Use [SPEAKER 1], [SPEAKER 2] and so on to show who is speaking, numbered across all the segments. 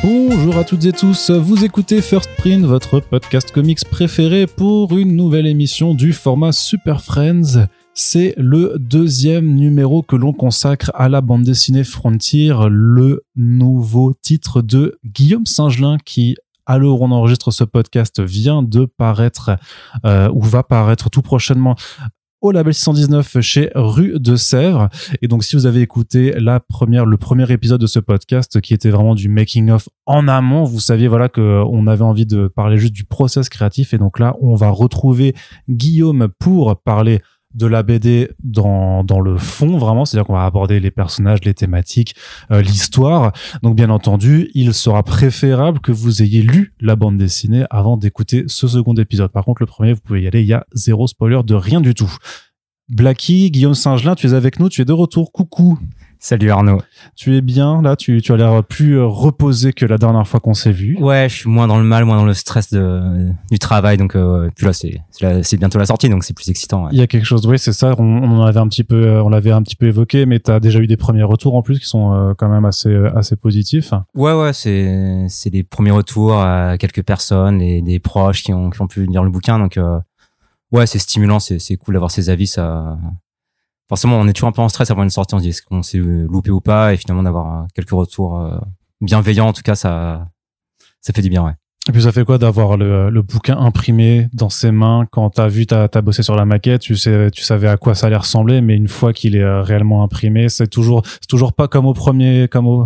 [SPEAKER 1] Bonjour à toutes et tous, vous écoutez First Print, votre podcast comics préféré pour une nouvelle émission du format Super Friends. C'est le deuxième numéro que l'on consacre à la bande dessinée Frontier, le nouveau titre de Guillaume Singelin qui, à l'heure où on enregistre ce podcast, vient de paraître ou va paraître tout prochainement au label 619 chez Rue de Sèvres. Et donc, si vous avez écouté le premier épisode de ce podcast qui était vraiment du making of en amont, vous saviez voilà que on avait envie de parler juste du process créatif. Et donc là, on va retrouver Guillaume pour parler de la BD dans le fond vraiment, c'est-à-dire qu'on va aborder les personnages, les thématiques, l'histoire. Donc bien entendu, il sera préférable que vous ayez lu la bande dessinée avant d'écouter ce second épisode. Par contre, le premier, vous pouvez y aller, il y a zéro spoiler de rien du tout. Blacky, Guillaume Singelin, tu es avec nous, tu es de retour. Coucou.
[SPEAKER 2] Salut Arnaud.
[SPEAKER 1] Tu es bien là, tu as l'air plus reposé que la dernière fois qu'on s'est vu.
[SPEAKER 2] Ouais, je suis moins dans le mal, moins dans le stress du travail, donc puis là c'est bientôt la sortie, donc c'est plus excitant. Ouais.
[SPEAKER 1] Il y a quelque chose, oui, c'est ça. On l'avait un petit peu évoqué, mais t'as déjà eu des premiers retours en plus qui sont quand même assez positifs.
[SPEAKER 2] Ouais, c'est les premiers retours à quelques personnes, des proches qui ont pu lire le bouquin, donc ouais, c'est stimulant, c'est cool d'avoir ces avis, ça. Forcément, on est toujours un peu en stress avant une sortie, on se dit est-ce qu'on s'est loupé ou pas, et finalement d'avoir quelques retours bienveillants, en tout cas, ça fait du bien, ouais.
[SPEAKER 1] Et puis ça fait quoi d'avoir le bouquin imprimé dans ses mains quand t'as bossé sur la maquette, tu savais à quoi ça allait ressembler, mais une fois qu'il est réellement imprimé, c'est toujours pas comme au premier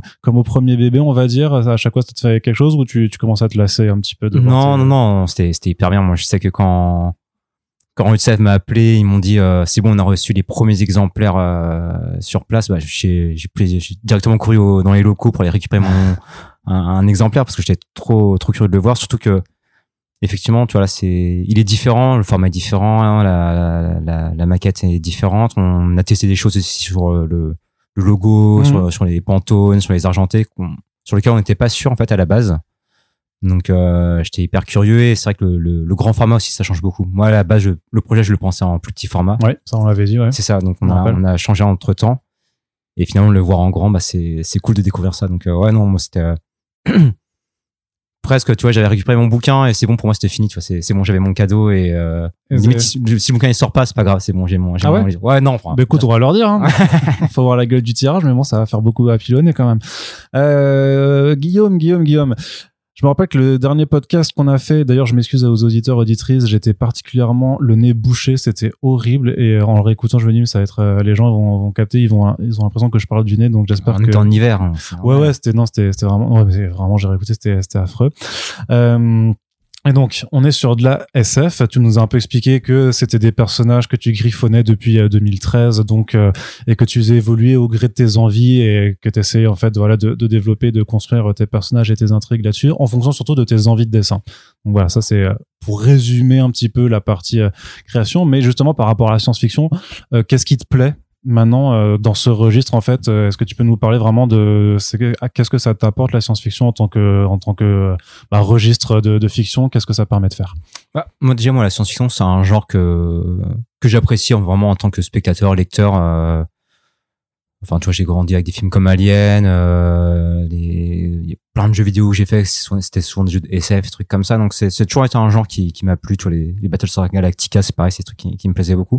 [SPEAKER 1] bébé, on va dire. À chaque fois, ça te fait quelque chose ou tu commences à te lasser un petit peu de
[SPEAKER 2] Non, c'était hyper bien. Moi, je sais que quand UCF m'a appelé, ils m'ont dit c'est bon, on a reçu les premiers exemplaires sur place. Bah, j'ai directement couru dans les locaux pour aller récupérer un exemplaire parce que j'étais trop curieux de le voir. Surtout que effectivement, tu vois là, il est différent, le format est différent, hein, la maquette est différente. On a testé des choses aussi sur le logo, sur les Pantones, sur les argentés, sur lesquels on n'était pas sûr en fait à la base. Donc j'étais hyper curieux et c'est vrai que le grand format aussi ça change beaucoup. Moi à la base le projet je le pensais en plus petit format.
[SPEAKER 1] Ouais, ça on l'avait dit, ouais.
[SPEAKER 2] C'est ça, donc on a changé entre-temps et finalement le voir en grand, bah c'est cool de découvrir ça. Donc ouais non, moi c'était presque, tu vois, j'avais récupéré mon bouquin et c'est bon pour moi, c'était fini, tu vois, c'est bon, j'avais mon cadeau et limite si le bouquin il sort pas, c'est pas grave, c'est bon, j'ai mon
[SPEAKER 1] ouais
[SPEAKER 2] non,
[SPEAKER 1] bah écoute, on va leur dire hein. Faut voir la gueule du tirage, mais bon, ça va faire beaucoup à pilonner quand même. Guillaume, je me rappelle que le dernier podcast qu'on a fait, d'ailleurs je m'excuse aux auditeurs, auditrices, j'étais particulièrement le nez bouché, c'était horrible et en le réécoutant je me dis mais ça va être les gens vont capter, ils ont l'impression que je parle du nez, donc j'espère que
[SPEAKER 2] on est en hiver. Hein,
[SPEAKER 1] ouais, c'était vraiment j'ai réécouté, c'était affreux. Et donc, on est sur de la SF. Tu nous as un peu expliqué que c'était des personnages que tu griffonnais depuis 2013, donc et que tu faisais évoluer au gré de tes envies et que tu essayais en fait voilà de développer, de construire tes personnages et tes intrigues là-dessus, en fonction surtout de tes envies de dessin. Donc voilà, ça c'est pour résumer un petit peu la partie création. Mais justement par rapport à la science-fiction, qu'est-ce qui te plaît maintenant dans ce registre en fait? Est-ce que tu peux nous parler vraiment qu'est-ce que ça t'apporte la science-fiction en tant que registre de fiction? Qu'est-ce que ça permet de faire?
[SPEAKER 2] Bah, moi la science-fiction c'est un genre que j'apprécie vraiment en tant que spectateur, lecteur. Enfin tu vois, j'ai grandi avec des films comme Alien, il y a plein de jeux vidéo que j'ai fait, c'était souvent des jeux de SF, des trucs comme ça, donc c'est toujours été un genre qui m'a plu. Tu vois, les Battlestar Galactica c'est pareil, c'est des trucs qui me plaisaient beaucoup.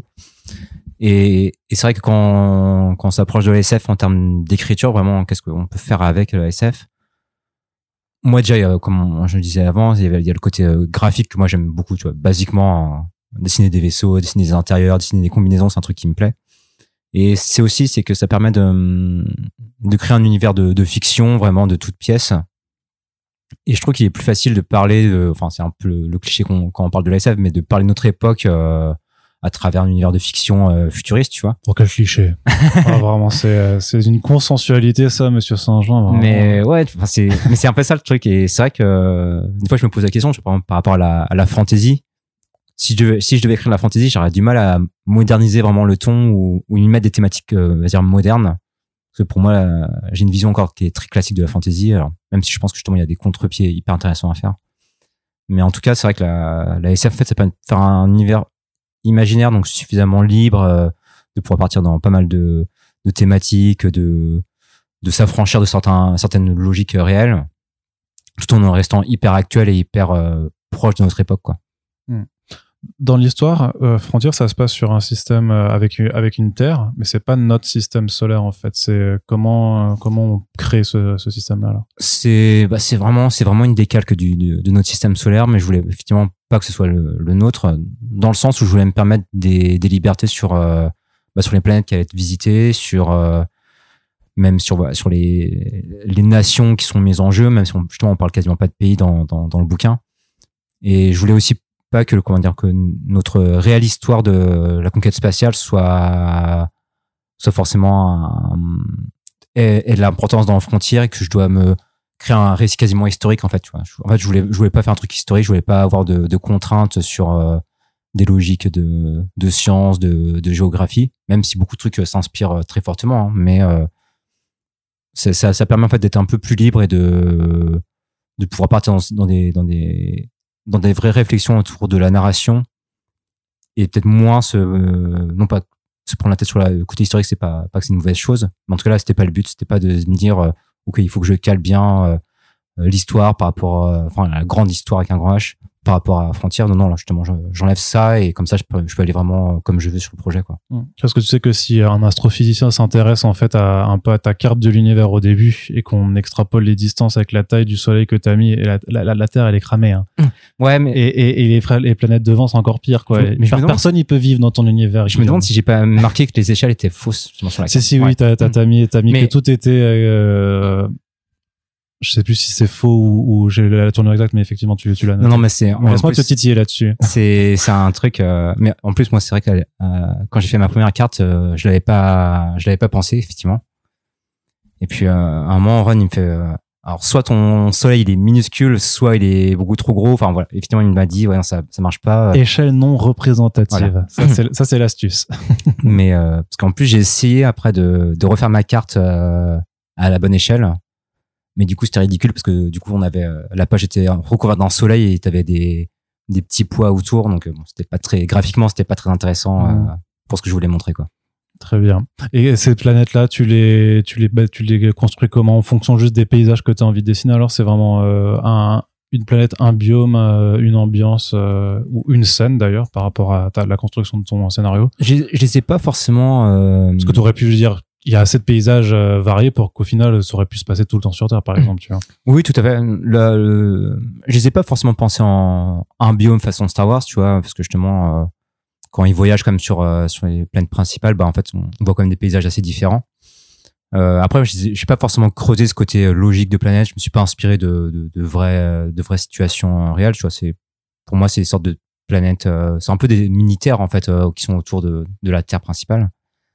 [SPEAKER 2] Et c'est vrai que quand on s'approche de la SF en termes d'écriture, vraiment, qu'est-ce qu'on peut faire avec la SF? Moi, déjà, comme je le disais avant, il y a le côté graphique que moi j'aime beaucoup, tu vois. Basiquement, dessiner des vaisseaux, dessiner des intérieurs, dessiner des combinaisons, c'est un truc qui me plaît. Et c'est que ça permet de créer un univers de fiction, vraiment, de toutes pièces. Et je trouve qu'il est plus facile de parler enfin, c'est un peu le cliché quand on parle de la SF, mais de parler de notre époque, à travers un univers de fiction futuriste, tu vois.
[SPEAKER 1] Oh, quel cliché. Vraiment, c'est une consensualité, ça, monsieur Singelin. Vraiment.
[SPEAKER 2] Mais ouais, mais c'est un peu ça le truc. Et c'est vrai que des fois, je me pose la question, par exemple, par rapport à la fantasy. Si je devais écrire de la fantasy, j'aurais du mal à moderniser vraiment le ton ou y mettre des thématiques, on va dire, modernes. Parce que pour moi, j'ai une vision encore qui est très classique de la fantasy. Alors, même si je pense que justement, il y a des contre-pieds hyper intéressants à faire. Mais en tout cas, c'est vrai que la SF, en fait, ça peut faire un univers imaginaire, donc suffisamment libre de pouvoir partir dans pas mal de thématiques, de s'affranchir de certaines logiques réelles. tout en restant hyper actuel et hyper proche de notre époque, quoi.
[SPEAKER 1] Dans l'histoire, Frontier, ça se passe sur un système avec une Terre, mais c'est pas notre système solaire en fait. C'est comment on crée ce système-là. Là.
[SPEAKER 2] C'est vraiment une décalque de notre système solaire, mais je voulais effectivement pas que ce soit le nôtre, dans le sens où je voulais me permettre des libertés sur les planètes qui allaient être visitées, même sur les nations qui sont mises en jeu, même si justement on parle quasiment pas de pays dans le bouquin. Et je voulais aussi pas que que notre réelle histoire de la conquête spatiale soit forcément ait de l'importance dans la frontière, et que je dois me créer un récit quasiment historique, en fait, tu vois. En fait, je voulais pas faire un truc historique, je voulais pas avoir de contraintes sur des logiques de sciences, de géographie, même si beaucoup de trucs s'inspirent très fortement, hein, mais ça permet en fait d'être un peu plus libre et de pouvoir partir dans des vraies réflexions autour de la narration, et peut-être moins non pas se prendre la tête sur le côté historique, c'est pas que c'est une mauvaise chose, mais en tout cas là c'était pas le but, c'était pas de me dire ok, il faut que je cale bien l'histoire par rapport la grande histoire avec un grand H par rapport à Frontières. Non, là justement j'enlève ça, et comme ça je peux aller vraiment comme je veux sur le projet, quoi.
[SPEAKER 1] Parce que tu sais que si un astrophysicien s'intéresse en fait un peu à ta carte de l'univers au début, et qu'on extrapole les distances avec la taille du soleil que t'as mis, et la Terre elle est cramée, hein.
[SPEAKER 2] Ouais, mais
[SPEAKER 1] et les planètes devant c'est encore pire, quoi.
[SPEAKER 2] Mais
[SPEAKER 1] personne il peut vivre dans ton univers.
[SPEAKER 2] Je me demande si j'ai pas marqué que les échelles étaient fausses sur la carte.
[SPEAKER 1] Si, oui, t'as mis que tout était je sais plus si c'est faux ou j'ai la tournure exacte, mais effectivement tu l'as noté.
[SPEAKER 2] Non, mais c'est
[SPEAKER 1] laisse-moi te titiller là-dessus.
[SPEAKER 2] C'est un truc mais en plus moi c'est vrai que quand j'ai fait ma première carte, je l'avais pas pensé, effectivement. Et puis à un moment Ron il me fait alors soit ton soleil il est minuscule, soit il est beaucoup trop gros, enfin voilà, effectivement il m'a dit ouais non, ça marche pas.
[SPEAKER 1] Échelle non représentative. Voilà. Ça c'est l'astuce.
[SPEAKER 2] Mais parce qu'en plus j'ai essayé après de refaire ma carte à la bonne échelle. Mais du coup, c'était ridicule parce que du coup, on avait la page était recouverte d'un soleil et t'avais des petits poids autour, donc bon, c'était pas très graphiquement, c'était pas très intéressant pour ce que je voulais montrer, quoi.
[SPEAKER 1] Très bien. Et ces planètes-là, tu les construis comment, en fonction juste des paysages que tu as envie de dessiner? Alors, c'est vraiment une planète, un biome, une ambiance ou une scène d'ailleurs par rapport à la construction de ton scénario.
[SPEAKER 2] Je les ai pas forcément.
[SPEAKER 1] Parce que tu aurais pu dire. Il y a assez de paysages variés pour qu'au final, ça aurait pu se passer tout le temps sur Terre, par exemple, tu vois.
[SPEAKER 2] Oui, tout à fait. Je les ai pas forcément pensés en un biome façon Star Wars, tu vois, parce que justement, quand ils voyagent comme sur les planètes principales, en fait, on voit quand même des paysages assez différents. Après, j'ai pas forcément creusé ce côté logique de planète. Je me suis pas inspiré de vraies situations réelles, tu vois. Pour moi, c'est des sortes de planètes, c'est un peu des mini-terres, en fait, qui sont autour de la Terre principale.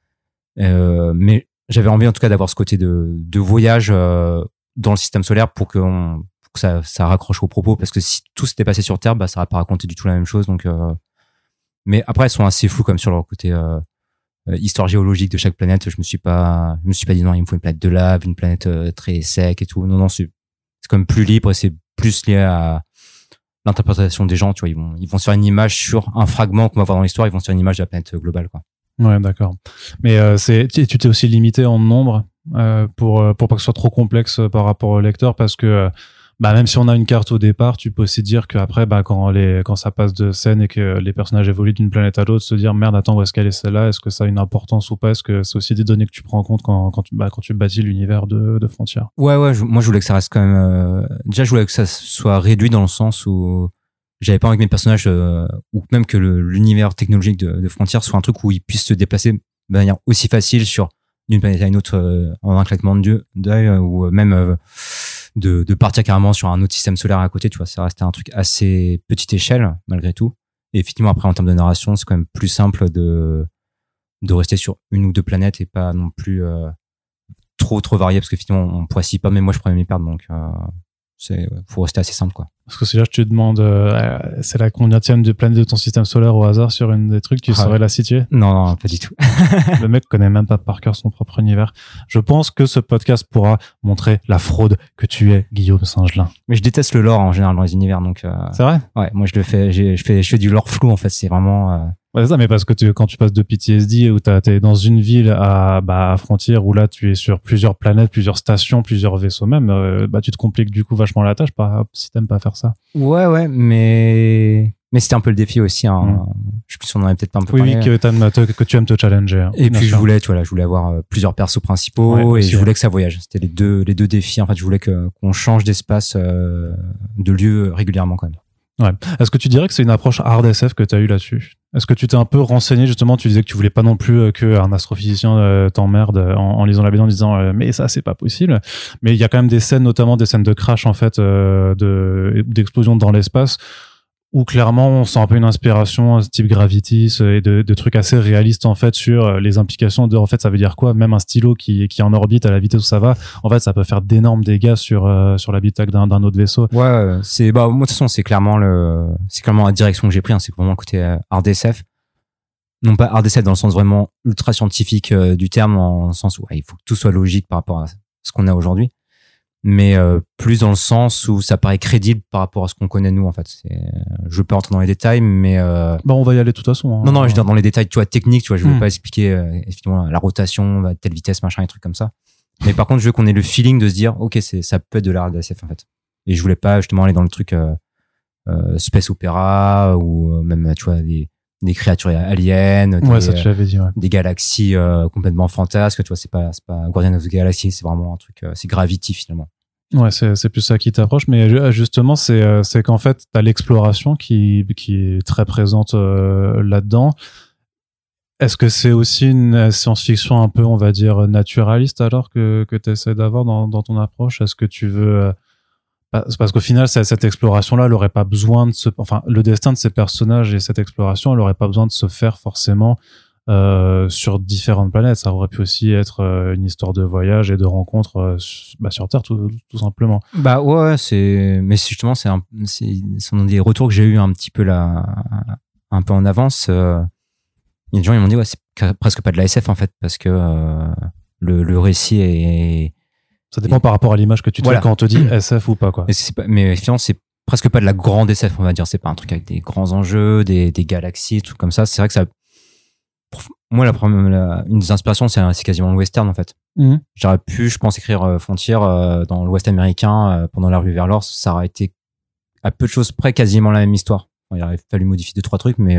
[SPEAKER 2] Mais j'avais envie en tout cas d'avoir ce côté de voyage dans le système solaire pour que ça raccroche au propos, parce que si tout s'était passé sur Terre, ça va pas raconter du tout la même chose. Donc mais après elles sont assez floues comme sur leur côté histoire géologique de chaque planète. Je me suis pas dit non, il me faut une planète de lave, une planète très sec et tout. Non, c'est quand même plus libre, et c'est plus lié à l'interprétation des gens, tu vois. Ils vont se faire une image sur un fragment qu'on va voir dans l'histoire, ils vont se faire une image de la planète globale, quoi.
[SPEAKER 1] Ouais, d'accord. Mais tu t'es aussi limité en nombre pour pas que ce soit trop complexe par rapport au lecteur, parce que même si on a une carte au départ, tu peux aussi dire qu'après quand ça passe de scène et que les personnages évoluent d'une planète à l'autre, se dire merde, attends, où est-ce qu'elle est celle-là, est-ce que ça a une importance ou pas, est-ce que c'est aussi des données que tu prends en compte quand tu bâtis l'univers de Frontières.
[SPEAKER 2] Ouais, moi je voulais que ça reste quand même déjà je voulais que ça soit réduit dans le sens où j'avais pas envie que mes personnages ou même que l'univers technologique de Frontières soit un truc où ils puissent se déplacer de manière aussi facile d'une planète à une autre en un claquement d'œil, ou même de partir carrément sur un autre système solaire à côté, tu vois. Ça restait un truc assez petite échelle malgré tout. Et effectivement après en termes de narration, c'est quand même plus simple de rester sur une ou deux planètes et pas non plus trop varié, parce que finalement on pourrait s'y pas, mais moi je pourrais m'y perdre, donc faut rester assez simple, quoi.
[SPEAKER 1] Parce que si là je te demande c'est la combienième de planètes de ton système solaire au hasard sur une des trucs, tu saurais la situer?
[SPEAKER 2] Non, pas du tout.
[SPEAKER 1] Le mec connaît même pas par cœur son propre univers. Je pense que ce podcast pourra montrer la fraude que tu es, Guillaume Singelin.
[SPEAKER 2] Mais je déteste le lore en général dans les univers, donc
[SPEAKER 1] c'est vrai?
[SPEAKER 2] Ouais, moi je fais du lore flou, en fait. C'est vraiment
[SPEAKER 1] Ouais, c'est ça, mais parce que quand tu passes de PTSD où t'es dans une ville à frontière où là tu es sur plusieurs planètes, plusieurs stations, plusieurs vaisseaux même, tu te compliques du coup vachement la tâche si t'aimes pas faire ça.
[SPEAKER 2] Ouais, mais c'était un peu le défi aussi. Hein. Je sais plus si on en avait peut-être pas un peu parlé.
[SPEAKER 1] Oui, que tu aimes te challenger. Hein.
[SPEAKER 2] Et puis je voulais avoir plusieurs persos principaux et je voulais que ça voyage. C'était les deux défis. En fait, je voulais qu'on change d'espace, de lieu régulièrement quand même.
[SPEAKER 1] Ouais. Est-ce que tu dirais que c'est une approche hard SF que tu as eu là-dessus? Est-ce que tu t'es un peu renseigné justement? Tu disais que tu voulais pas non plus qu'un astrophysicien t'emmerde en lisant la BD en disant mais ça c'est pas possible. Mais il y a quand même des scènes, notamment des scènes de crash en fait, d'explosion dans l'espace, où clairement on sent un peu une inspiration type Gravitis et de trucs assez réalistes en fait sur les implications de en fait ça veut dire quoi, même un stylo qui est en orbite à la vitesse où ça va, en fait ça peut faire d'énormes dégâts sur l'habitacle d'un autre vaisseau.
[SPEAKER 2] Ouais, moi de toute façon c'est clairement la direction que j'ai pris, hein, c'est vraiment le côté hard SF. Non pas hard SF dans le sens vraiment ultra scientifique du terme, en le sens où il faut que tout soit logique par rapport à ce qu'on a aujourd'hui. Mais plus dans le sens où ça paraît crédible par rapport à ce qu'on connaît nous en fait. Je veux pas rentrer dans les détails, mais
[SPEAKER 1] on va y aller de toute façon. Hein.
[SPEAKER 2] Non, je veux dire dans les détails, tu vois, techniques, tu vois, je veux pas expliquer effectivement la rotation, à telle vitesse, machin, et trucs comme ça. Mais par contre, je veux qu'on ait le feeling de se dire, ok, ça peut être de la SF en fait. Et je voulais pas justement aller dans le truc space opéra ou même tu vois des créatures aliens,
[SPEAKER 1] ça tu l'avais dit, ouais.
[SPEAKER 2] Des galaxies complètement fantasques, tu vois, c'est pas Guardian of the Galaxy, c'est vraiment un truc, c'est Gravity finalement.
[SPEAKER 1] Ouais, c'est plus ça qui t'approche, mais justement c'est qu'en fait t'as l'exploration qui est très présente là-dedans. Est-ce que c'est aussi une science-fiction un peu, on va dire, naturaliste alors que t'essaies d'avoir dans ton approche? Est-ce que tu veux parce qu'au final, cette exploration-là, elle aurait pas besoin le destin de ces personnages et cette exploration, elle aurait pas besoin de se faire forcément sur différentes planètes. Ça aurait pu aussi être une histoire de voyage et de rencontres sur Terre, tout simplement.
[SPEAKER 2] Ouais, mais justement, ce sont des retours que j'ai eu un petit peu là, un peu en avance. Il y a des gens, ils m'ont dit, c'est presque pas de la SF en fait, parce que le récit est.
[SPEAKER 1] Ça dépend par rapport à l'image que tu te fais quand on te dit SF ou pas, quoi.
[SPEAKER 2] Mais finalement, c'est presque pas de la grande SF, on va dire. C'est pas un truc avec des grands enjeux, des galaxies, tout comme ça. C'est vrai que ça, moi, une des inspirations, c'est quasiment le western, en fait. J'aurais pu, je pense, écrire Frontier dans l'Ouest américain pendant la rue vers l'or. Ça aurait été à peu de choses près quasiment la même histoire. Il aurait fallu modifier 2-3 trucs, mais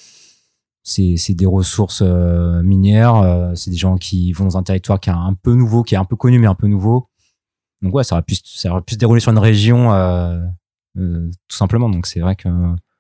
[SPEAKER 2] c'est des ressources minières, c'est des gens qui vont dans un territoire qui est un peu nouveau, qui est un peu connu mais un peu nouveau. Donc ça aurait pu se dérouler sur une région tout simplement. Donc c'est vrai que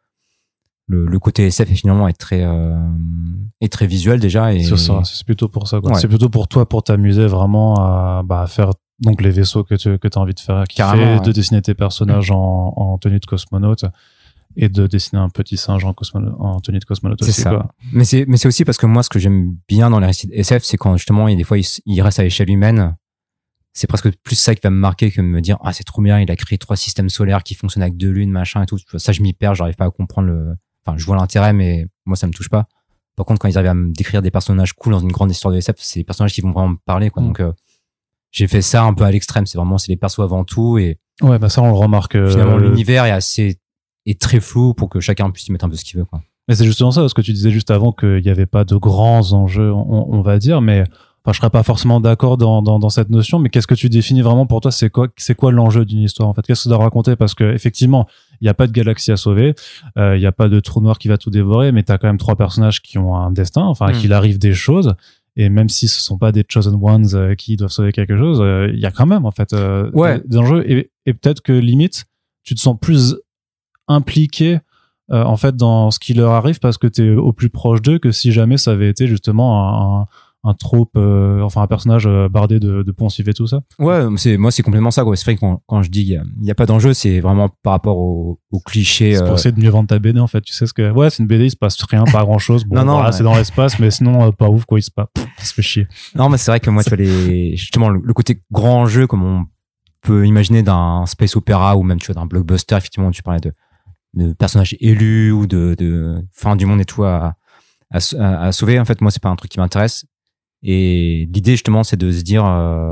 [SPEAKER 2] le côté SF finalement est très visuel déjà. Et
[SPEAKER 1] c'est ça, c'est plutôt pour ça, quoi. Ouais. C'est plutôt pour toi, pour t'amuser vraiment à faire donc les vaisseaux que t'as envie de faire, de dessiner tes personnages en tenue de cosmonaute. Et de dessiner un petit singe en tenue de cosmonaute aussi. C'est ça. Quoi.
[SPEAKER 2] Mais c'est aussi parce que moi, ce que j'aime bien dans les récits de SF, c'est quand justement, des fois, il reste à l'échelle humaine. C'est presque plus ça qui va me marquer que de me dire, c'est trop bien, il a créé 3 systèmes solaires qui fonctionnent avec 2 lunes, machin et tout. Ça, je m'y perds, j'arrive pas à comprendre je vois l'intérêt, mais moi, ça me touche pas. Par contre, quand ils arrivent à me décrire des personnages cool dans une grande histoire de SF, c'est des personnages qui vont vraiment me parler, quoi. Donc, j'ai fait ça un peu à l'extrême. C'est les persos avant tout et.
[SPEAKER 1] Ouais, ça, on le remarque.
[SPEAKER 2] Finalement, l'univers est très flou pour que chacun puisse y mettre un peu ce qu'il veut, quoi.
[SPEAKER 1] Mais c'est justement ça, parce que tu disais juste avant qu'il n'y avait pas de grands enjeux, on va dire, mais je serais pas forcément d'accord dans cette notion, mais qu'est-ce que tu définis vraiment pour toi? C'est quoi l'enjeu d'une histoire, en fait? Qu'est-ce que ça doit raconter? Parce que, effectivement, il n'y a pas de galaxie à sauver, il n'y a pas de trou noir qui va tout dévorer, mais t'as quand même 3 personnages qui ont un destin, qu'il arrive des choses. Et même si ce sont pas des chosen ones qui doivent sauver quelque chose, il y a quand même, en fait, des enjeux. Et peut-être que, limite, tu te sens plus impliqué en fait dans ce qui leur arrive parce que t'es au plus proche d'eux que si jamais ça avait été justement un trope, un personnage bardé de poncifs et tout ça.
[SPEAKER 2] Ouais, c'est complètement ça, quoi. C'est vrai que quand je dis il y a pas d'enjeu, c'est vraiment par rapport au cliché.
[SPEAKER 1] C'est pour essayer de mieux vendre ta BD, en fait. Tu sais ce que, c'est une BD, il se passe rien, pas grand chose. Bon, non, c'est dans l'espace, mais sinon, pas ouf, quoi, il se passe. Ça se fait chier.
[SPEAKER 2] Non, mais c'est vrai que moi, tu vois, justement, le côté grand enjeu, comme on peut imaginer d'un space opéra ou même, tu vois, d'un blockbuster, effectivement, tu parlais de personnages élus ou de fin du monde et tout à sauver. En fait, moi, c'est pas un truc qui m'intéresse. Et l'idée, justement, c'est de se dire,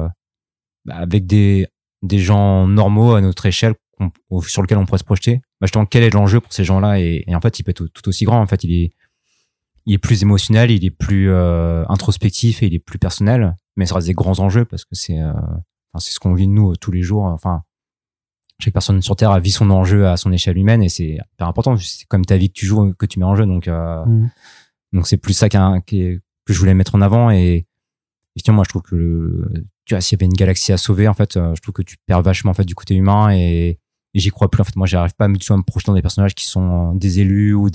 [SPEAKER 2] avec des gens normaux à notre échelle, sur lesquels on pourrait se projeter, justement, quel est l'enjeu pour ces gens-là? Et en fait, il peut être tout aussi grand. En fait, il il est plus émotionnel, il est plus introspectif et il est plus personnel, mais ça reste des grands enjeux parce que c'est ce qu'on vit nous tous les jours. Enfin, chaque personne sur Terre a vit son enjeu à son échelle humaine et c'est hyper important. C'est comme ta vie que tu joues, que tu mets en jeu. Donc c'est plus ça que je voulais mettre en avant. Et effectivement, moi, je trouve que tu vois, s'il y avait une galaxie à sauver, en fait, je trouve que tu perds vachement en fait du côté humain et j'y crois plus. En fait, moi, j'arrive pas à me projeter dans des personnages qui sont des élus ou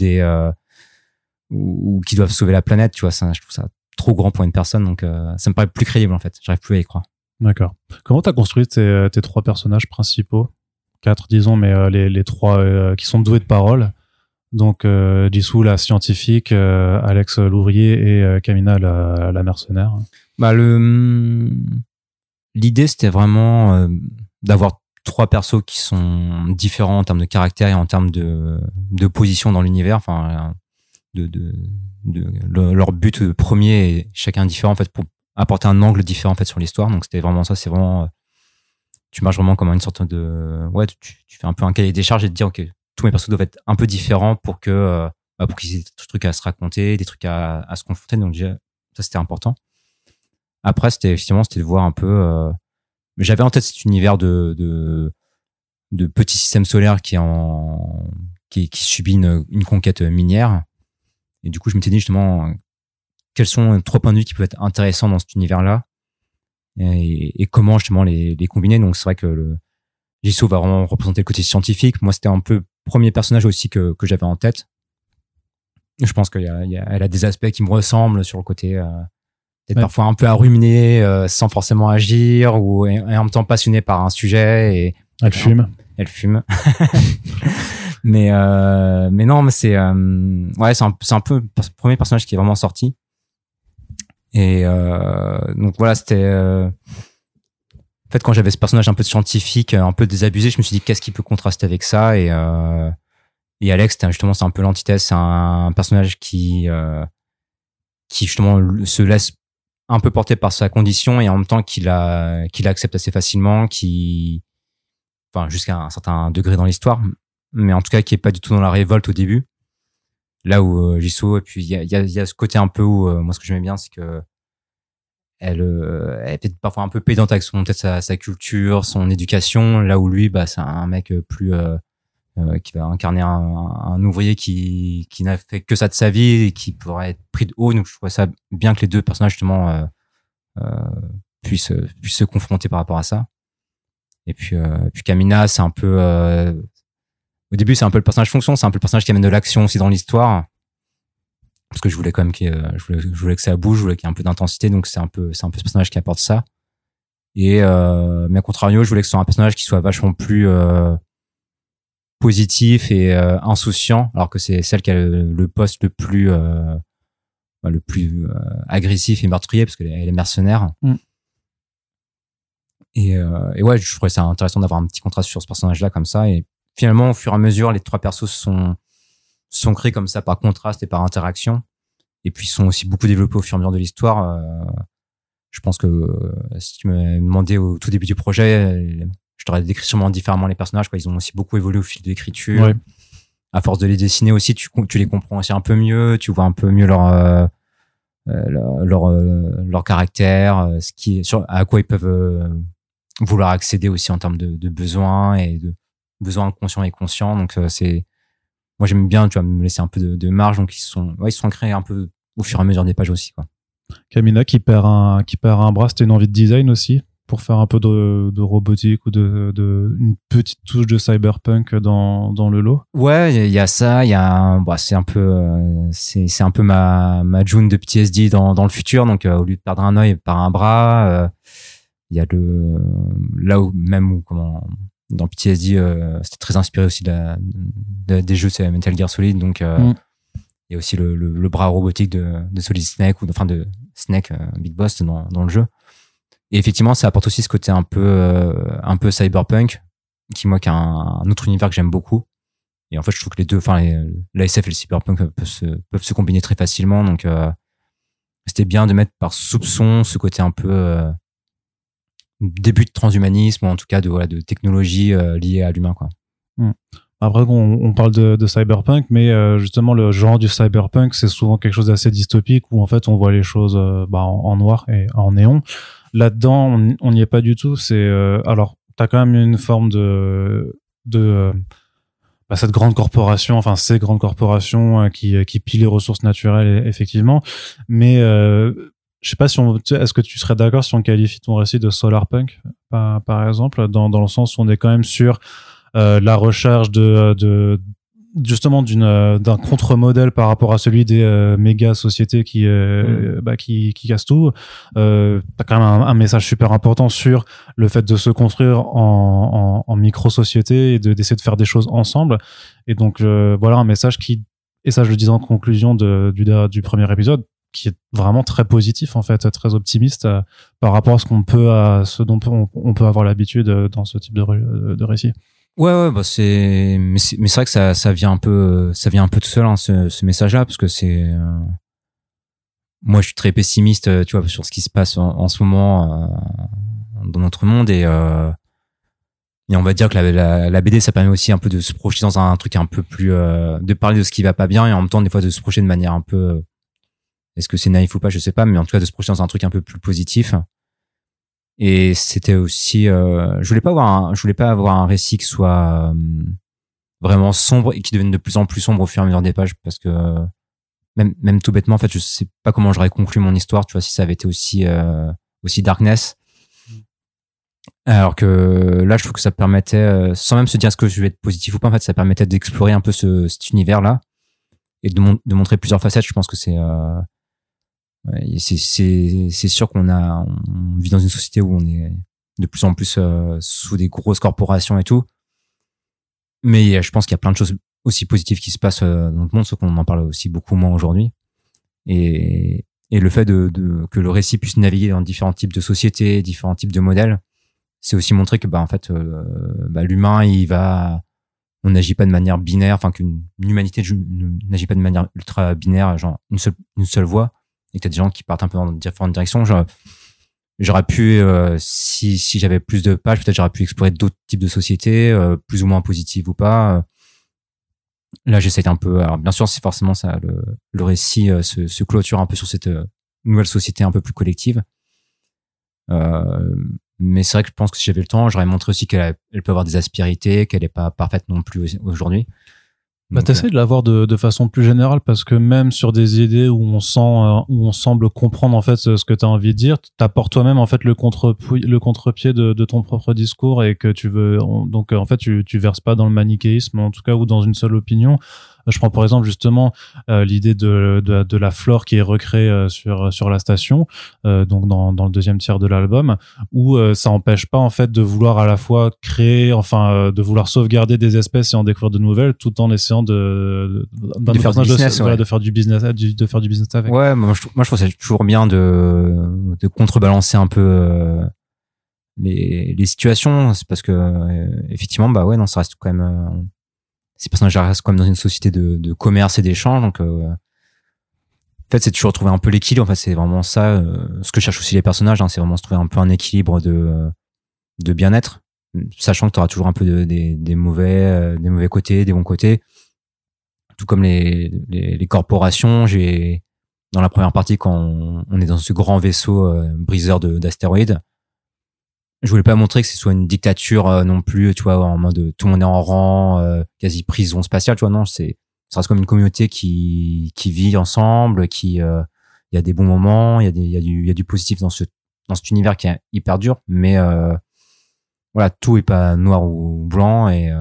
[SPEAKER 2] ou qui doivent sauver la planète. Tu vois, ça, je trouve ça trop grand pour une personne. Donc, ça me paraît plus crédible en fait. J'arrive plus à y croire.
[SPEAKER 1] D'accord. Comment t'as construit tes 3 personnages principaux? 4, disons, mais les 3 qui sont doués de parole. Donc, Jisoo, la scientifique, Alex, l'ouvrier, et Kamina, la mercenaire.
[SPEAKER 2] Bah, l'idée, c'était vraiment d'avoir 3 persos qui sont différents en termes de caractère et en termes de position dans l'univers. Enfin, leur but premier est chacun différent, en fait, pour apporter un angle différent, en fait, sur l'histoire. Donc, c'était vraiment ça. C'est vraiment... tu marches vraiment comme une sorte de... Ouais, tu fais un peu un cahier des charges et te dire, OK, tous mes persos doivent être un peu différents pour qu'ils aient des trucs à se raconter, des trucs à se confronter. Donc, déjà, ça, c'était important. Après, c'était de voir un peu... j'avais en tête cet univers de petits systèmes solaires qui subit une conquête minière. Et du coup, je m'étais dit justement, quels sont 3 points de vue qui peuvent être intéressants dans cet univers-là et comment justement les combiner. Donc, c'est vrai que Jisoo va vraiment représenter le côté scientifique. Moi, c'était un peu le premier personnage aussi que j'avais en tête. Je pense elle a des aspects qui me ressemblent sur le côté peut-être parfois un peu à ruminer sans forcément agir et en même temps passionné par un sujet. Et
[SPEAKER 1] elle fume.
[SPEAKER 2] mais non, mais c'est un peu le premier personnage qui est vraiment sorti. Et donc voilà, c'était en fait quand j'avais ce personnage un peu scientifique, un peu désabusé, je me suis dit qu'est-ce qui peut contraster avec ça. Et Alex, justement, c'est un peu l'antithèse. C'est un personnage qui justement se laisse un peu porter par sa condition et en même temps qu'il accepte assez facilement, jusqu'à un certain degré dans l'histoire, mais en tout cas qui est pas du tout dans la révolte au début. Là où Jisoo, et puis il y a ce côté un peu où moi ce que j'aimais bien, c'est que elle est peut-être parfois un peu pédante avec peut-être sa culture, son éducation, là où lui c'est un mec plus qui va incarner un ouvrier qui n'a fait que ça de sa vie et qui pourrait être pris de haut. Donc je trouvais ça bien que les 2 personnages justement puissent se confronter par rapport à ça. Et puis Kamina, c'est un peu au début c'est un peu le personnage fonction, c'est un peu le personnage qui amène de l'action aussi dans l'histoire, parce que je voulais quand même je voulais que ça bouge, je voulais qu'il y ait un peu d'intensité. Donc c'est un peu ce personnage qui apporte ça. Et mais à contrario, je voulais que ce soit un personnage qui soit vachement plus positif et insouciant, alors que c'est celle qui a le poste le plus agressif et meurtrier, parce qu'elle est mercenaire. Et ouais, je trouvais ça intéressant d'avoir un petit contraste sur ce personnage-là comme ça. Et finalement, au fur et à mesure, les 3 persos sont créés comme ça par contraste et par interaction. Et puis, ils sont aussi beaucoup développés au fur et à mesure de l'histoire. Je pense que si tu m'avais demandé au tout début du projet, je t'aurais décrit sûrement différemment les personnages, quoi. Ils ont aussi beaucoup évolué au fil de l'écriture. Ouais. À force de les dessiner aussi, tu les comprends aussi un peu mieux, tu vois un peu mieux leur caractère, à quoi ils peuvent vouloir accéder aussi en termes de besoins et de besoins inconscients et conscients. Donc moi j'aime bien, tu vois, me laisser un peu de marge. Donc ils sont créés un peu au fur et à mesure des pages aussi, quoi.
[SPEAKER 1] Kamina qui perd un bras, c'était une envie de design aussi, pour faire un peu de robotique ou une petite touche de cyberpunk dans le lot.
[SPEAKER 2] Ouais, il y a ça, c'est un peu ma June de PTSD dans le futur. Donc au lieu de perdre un œil, elle perd un bras. Il y a dans PTSD, c'était très inspiré aussi des jeux, c'est Metal Gear Solid. Donc il y a aussi le bras robotique de Solid Snake, ou enfin de Snake, Big Boss dans le jeu. Et effectivement, ça apporte aussi ce côté un peu cyberpunk, qui est un autre univers que j'aime beaucoup. Et en fait, je trouve que les deux, la SF et le cyberpunk peuvent se combiner très facilement. Donc, c'était bien de mettre par soupçon ce côté un peu début de transhumanisme, ou en tout cas de technologie liée à l'humain, quoi.
[SPEAKER 1] Après, on parle de cyberpunk, mais justement, le genre du cyberpunk, c'est souvent quelque chose d'assez dystopique où en fait, on voit les choses en noir et en néon. Là-dedans, on n'y est pas du tout. C'est alors, t'as quand même une forme de cette grande corporation, enfin ces grandes corporations qui pillent les ressources naturelles, effectivement. Mais je sais pas est-ce que tu serais d'accord si on qualifie ton récit de solarpunk, par exemple, dans le sens où on est quand même sur la recherche justement d'un contre-modèle par rapport à celui des méga sociétés qui cassent tout. T'as quand même un message super important sur le fait de se construire en micro-sociétés et d'essayer de faire des choses ensemble. Et donc voilà un message et ça je le disais en conclusion du premier épisode, qui est vraiment très positif en fait, très optimiste par rapport à ce dont on peut avoir l'habitude dans ce type de récit.
[SPEAKER 2] Ouais, bah mais c'est vrai que ça vient un peu tout seul, hein, ce message-là, parce que moi je suis très pessimiste, tu vois, sur ce qui se passe en ce moment dans notre monde, et on va dire que la BD, ça permet aussi un peu de se projeter dans un truc un peu plus, de parler de ce qui va pas bien, et en même temps des fois de se projeter de manière un peu, est-ce que c'est naïf ou pas, je sais pas, mais en tout cas de se projeter dans un truc un peu plus positif. Et c'était aussi, je voulais pas avoir un récit qui soit vraiment sombre et qui devienne de plus en plus sombre au fur et à mesure des pages, parce que même tout bêtement, en fait, je sais pas comment j'aurais conclu mon histoire, tu vois, si ça avait été aussi darkness. Alors que là, je trouve que ça permettait, sans même se dire ce que je vais être positif ou pas, en fait, ça permettait d'explorer un peu cet univers-là et de montrer plusieurs facettes. Je pense que c'est sûr on vit dans une société où on est de plus en plus sous des grosses corporations et tout, mais je pense qu'il y a plein de choses aussi positives qui se passent dans notre monde, sauf qu'on en parle aussi beaucoup moins aujourd'hui, et le fait que le récit puisse naviguer dans différents types de sociétés, différents types de modèles, c'est aussi montrer que en fait l'humain on n'agit pas de manière binaire, enfin qu'une humanité n'agit pas de manière ultra binaire, genre une seule voie, et que t'as des gens qui partent un peu dans différentes directions. J'aurais pu, si j'avais plus de pages, peut-être j'aurais pu explorer d'autres types de sociétés, plus ou moins positives ou pas. Là, j'essaie un peu. Alors, bien sûr, c'est forcément ça. Le récit se clôture un peu sur cette nouvelle société un peu plus collective. Mais c'est vrai que je pense que si j'avais le temps, j'aurais montré aussi qu'elle peut avoir des aspérités, qu'elle est pas parfaite non plus aujourd'hui.
[SPEAKER 1] T'essaies de l'avoir de façon plus générale, parce que même sur des idées où on semble comprendre en fait ce que t'as envie de dire, t'apportes toi-même en fait le contre-pied de ton propre discours, et que tu veux, donc en fait tu verses pas dans le manichéisme, en tout cas, ou dans une seule opinion. Je prends par exemple justement l'idée de la flore qui est recréée sur la station, donc dans le deuxième tiers de l'album, où ça empêche pas en fait de vouloir à la fois créer, de vouloir sauvegarder des espèces et en découvrir de nouvelles, tout en essayant de faire du business, de faire du business avec.
[SPEAKER 2] Ouais, moi je trouve ça toujours bien de contrebalancer un peu les situations, c'est parce que effectivement ça reste quand même ces personnages restent quand même dans une société de commerce et d'échange, donc en fait c'est toujours trouver un peu l'équilibre. En fait, c'est vraiment ça ce que cherchent aussi les personnages, hein, c'est vraiment se trouver un peu un équilibre de bien-être, sachant que tu auras toujours un peu des mauvais côtés, des bons côtés, tout comme les corporations. Dans la première partie, quand on est dans ce grand vaisseau briseur d'astéroïdes, je voulais pas montrer que ce soit une dictature non plus, tu vois, en mode tout le monde est en rang, quasi prison spatiale, tu vois. Non, ça reste comme une communauté qui vit ensemble, il y a des bons moments, il y a du positif dans cet univers qui est hyper dur, mais voilà, tout est pas noir ou blanc, et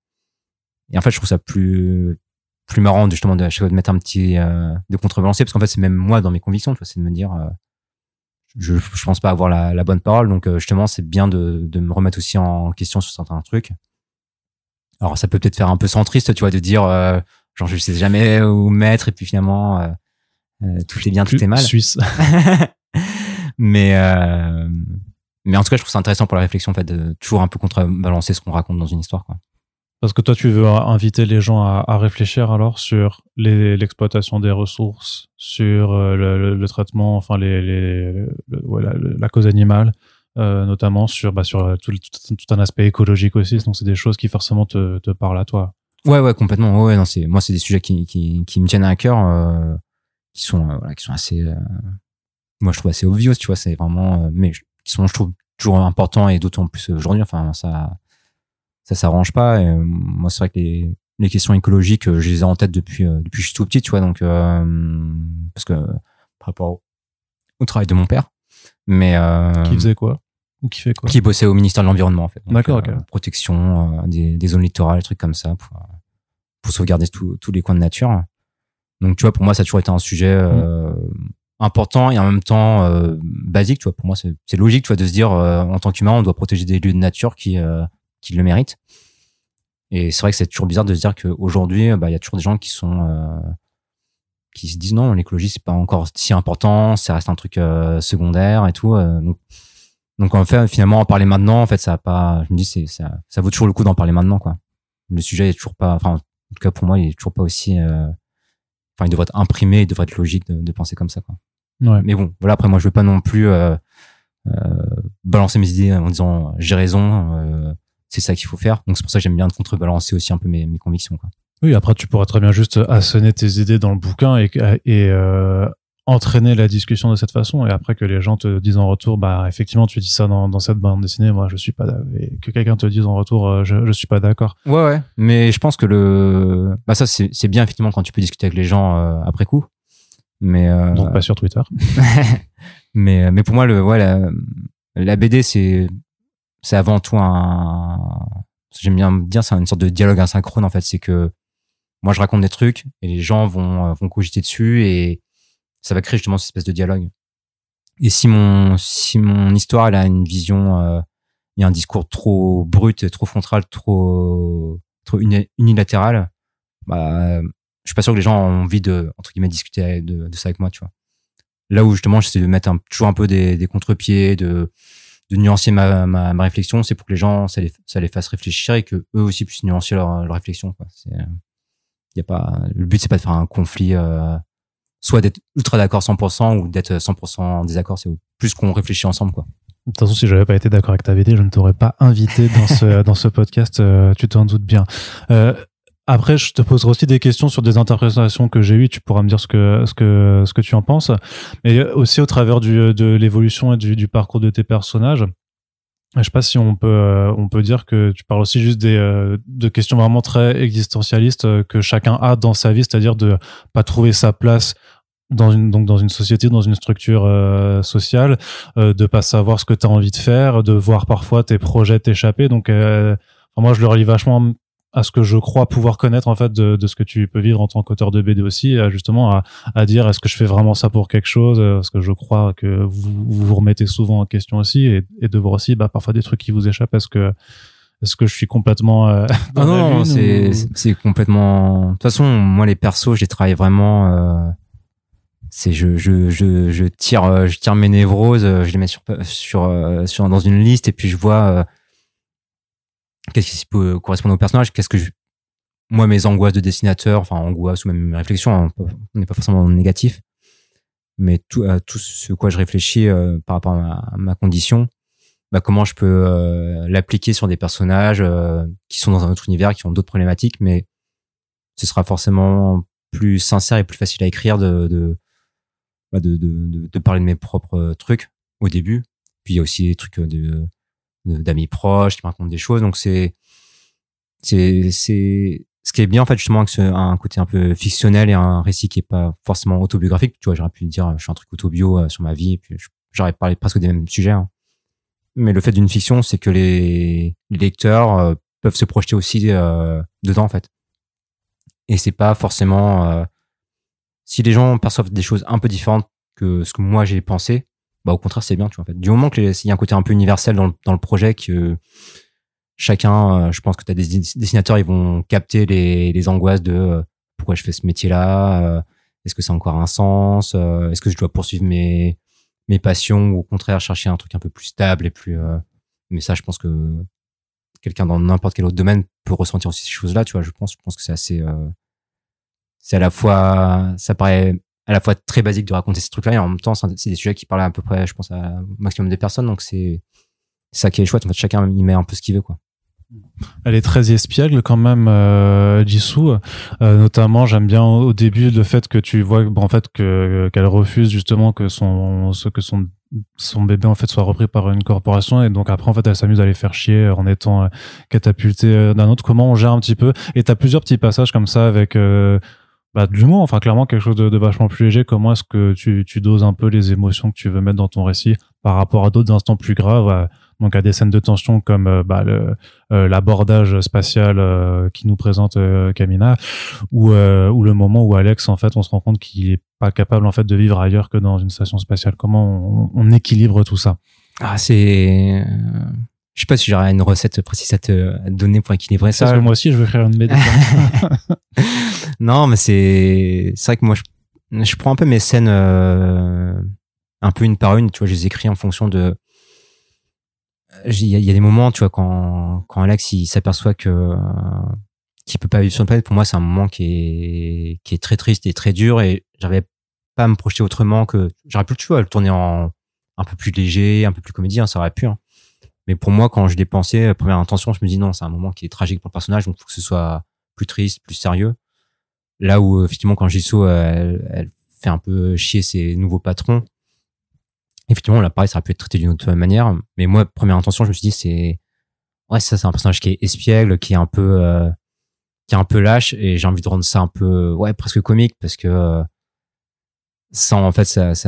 [SPEAKER 2] en fait je trouve ça plus marrant justement de mettre un petit de contrebalancer, parce qu'en fait c'est même moi dans mes convictions, tu vois, c'est de me dire je pense pas avoir la bonne parole, donc justement c'est bien de me remettre aussi en question sur certains trucs. Alors ça peut peut-être faire un peu centriste, tu vois, de dire genre je sais jamais où mettre, et puis finalement tout est bien, tout est mal.
[SPEAKER 1] Suisse.
[SPEAKER 2] mais en tout cas je trouve ça intéressant pour la réflexion, en fait, de toujours un peu contrebalancer ce qu'on raconte dans une histoire, quoi.
[SPEAKER 1] Parce que toi, tu veux inviter les gens à réfléchir alors sur l'exploitation des ressources, sur le traitement, enfin la cause animale, notamment sur tout un aspect écologique aussi. Donc c'est des choses qui forcément te parlent à toi.
[SPEAKER 2] Ouais, complètement. Ouais, non, c'est des sujets qui me tiennent à cœur, qui sont assez, moi je trouve assez obvious, tu vois, c'est vraiment, mais qui sont, je trouve, toujours importants et d'autant plus aujourd'hui. Enfin, ça s'arrange pas. Et, moi, c'est vrai que les questions écologiques, je les ai en tête depuis que je suis tout petit, tu vois, donc parce que par rapport au travail de mon père, mais
[SPEAKER 1] Qui faisait quoi? Ou qui fait quoi?
[SPEAKER 2] Qui bossait au ministère de l'Environnement, en fait. Donc,
[SPEAKER 1] D'accord, ok.
[SPEAKER 2] protection des zones littorales, des trucs comme ça, pour sauvegarder tous les coins de nature. Donc, tu vois, pour moi, ça a toujours été un sujet important et en même temps basique. Tu vois, pour moi, c'est logique, tu vois, de se dire en tant qu'humain, on doit protéger des lieux de nature qui le méritent. Et c'est vrai que c'est toujours bizarre de se dire qu'aujourd'hui, il y a toujours des gens qui se disent non, l'écologie c'est pas encore si important, ça reste un truc secondaire et tout. Donc en fait, finalement, en parler maintenant, en fait, ça a pas. Je me dis, ça vaut toujours le coup d'en parler maintenant, quoi. Le sujet est toujours pas. Enfin, en tout cas pour moi, il est toujours pas aussi. Enfin, il devrait être imprimé, il devrait être logique de penser comme ça, quoi.
[SPEAKER 1] Ouais.
[SPEAKER 2] Mais bon, voilà. Après, moi, je veux pas non plus balancer mes idées en disant j'ai raison. C'est ça qu'il faut faire. Donc c'est pour ça que j'aime bien contrebalancer aussi un peu mes convictions, quoi.
[SPEAKER 1] Oui, après tu pourras très bien juste assonner tes idées dans le bouquin et entraîner la discussion de cette façon, et après que les gens te disent en retour, bah effectivement tu dis ça dans cette bande dessinée, moi je suis pas d'accord, et que quelqu'un te dise en retour, je suis pas d'accord.
[SPEAKER 2] Ouais. Mais je pense que ça c'est bien effectivement quand tu peux discuter avec les gens après coup. Mais
[SPEAKER 1] donc pas sur Twitter.
[SPEAKER 2] mais pour moi la BD c'est avant tout j'aime bien dire, c'est une sorte de dialogue asynchrone, en fait. C'est que moi je raconte des trucs et les gens vont cogiter dessus et ça va créer justement cette espèce de dialogue. Et si mon histoire elle a une vision, il y a un discours trop brut, trop frontal, trop unilatéral, je suis pas sûr que les gens ont envie de, entre guillemets, discuter de ça avec moi, tu vois. Là où justement j'essaie de mettre toujours un peu des contre-pieds, de nuancer ma réflexion, c'est pour que les gens ça les fasse réfléchir et que eux aussi puissent nuancer leur réflexion, quoi. Le but c'est pas de faire un conflit, soit d'être ultra d'accord 100% ou d'être 100% en désaccord, c'est plus qu'on réfléchit ensemble, quoi.
[SPEAKER 1] De toute façon, si j'avais pas été d'accord avec ta BD, je ne t'aurais pas invité dans ce podcast, tu t'en doutes bien. Après, je te poserai aussi des questions sur des interprétations que j'ai eues. Tu pourras me dire ce que tu en penses. Mais aussi au travers de l'évolution et du parcours de tes personnages. Je sais pas si on peut dire que tu parles aussi juste de questions vraiment très existentialistes que chacun a dans sa vie, c'est-à-dire de pas trouver sa place dans une société, dans une structure sociale, de pas savoir ce que tu as envie de faire, de voir parfois tes projets t'échapper. Donc moi je le relie vachement à ce que je crois pouvoir connaître en fait de ce que tu peux vivre en tant qu'auteur de BD aussi, justement à dire est-ce que je fais vraiment ça pour quelque chose, parce que je crois que vous remettez souvent en question aussi, et de voir aussi parfois des trucs qui vous échappent. Est-ce que je suis complètement
[SPEAKER 2] non, c'est complètement. De toute façon, moi les persos, je les travaille vraiment. C'est je tire mes névroses, je les mets sur dans une liste et puis je vois qu'est-ce qui peut correspondre au personnage, moi mes angoisses de dessinateur, enfin angoisses ou même mes réflexions, hein, on n'est pas forcément négatif, mais tout ce quoi je réfléchis par rapport à ma condition, comment je peux l'appliquer sur des personnages qui sont dans un autre univers, qui ont d'autres problématiques, mais ce sera forcément plus sincère et plus facile à écrire de parler de mes propres trucs au début. Puis il y a aussi des trucs d'amis proches qui me racontent des choses, donc c'est ce qui est bien en fait justement, que c'est un côté un peu fictionnel et un récit qui est pas forcément autobiographique. Tu vois, j'aurais pu dire je suis un truc autobio sur ma vie, et puis j'aurais parlé presque des mêmes sujets, hein. Mais le fait d'une fiction, c'est que les lecteurs peuvent se projeter aussi dedans en fait, et c'est pas forcément si les gens perçoivent des choses un peu différentes que ce que moi j'ai pensé, au contraire c'est bien, tu vois, en fait. Du moment qu'il y a un côté un peu universel dans le projet, que chacun, je pense que t'as des dessinateurs, ils vont capter les angoisses de pourquoi je fais ce métier-là, est-ce que ça a encore un sens, est-ce que je dois poursuivre mes passions, ou au contraire chercher un truc un peu plus stable et plus mais ça, je pense que quelqu'un dans n'importe quel autre domaine peut ressentir aussi ces choses-là, tu vois. Je pense que c'est assez c'est à la fois, ça paraît à la fois très basique de raconter ces trucs-là, et en même temps c'est des sujets qui parlent à peu près, je pense, à un maximum de personnes, donc c'est ça qui est chouette en fait. Chacun y met un peu ce qu'il veut, quoi.
[SPEAKER 1] Elle est très espiègle quand même, Jisoo. Notamment, j'aime bien au début le fait que tu vois, en fait, qu'elle refuse justement que son bébé en fait soit repris par une corporation, et donc après en fait elle s'amuse à les faire chier en étant catapultée d'un autre. Comment on gère un petit peu, et t'as plusieurs petits passages comme ça avec de l'humour, enfin clairement quelque chose de vachement plus léger. Comment est-ce que tu doses un peu les émotions que tu veux mettre dans ton récit par rapport à d'autres instants plus graves, donc à des scènes de tension comme l'abordage spatial qui nous présente Kamina, ou le moment où Alex en fait on se rend compte qu'il est pas capable en fait de vivre ailleurs que dans une station spatiale. Comment on équilibre tout ça?
[SPEAKER 2] Je sais pas si j'aurais une recette précise à te donner pour équilibrer ça.
[SPEAKER 1] Parce que moi aussi je veux faire une BD.
[SPEAKER 2] Non, mais c'est vrai que moi je prends un peu mes scènes un peu une par une, tu vois, je les écris en fonction de. Il y a des moments, tu vois, quand Alex il s'aperçoit qu'il peut pas vivre sur une planète, pour moi c'est un moment qui est très triste et très dur, et j'arrivais pas à me projeter autrement que j'aurais pu, tu vois, le tourner en un peu plus léger, un peu plus comédie, ça aurait pu. Mais pour moi, quand je l'ai pensé, première intention, je me dis non, c'est un moment qui est tragique pour le personnage, donc il faut que ce soit plus triste, plus sérieux. Là où effectivement quand Jisoo elle fait un peu chier ses nouveaux patrons, effectivement là pareil, ça aurait pu être traité d'une autre manière. Mais moi, première intention, je me suis dit c'est un personnage qui est espiègle, qui est un peu lâche, et j'ai envie de rendre ça un peu presque comique, parce que sans en fait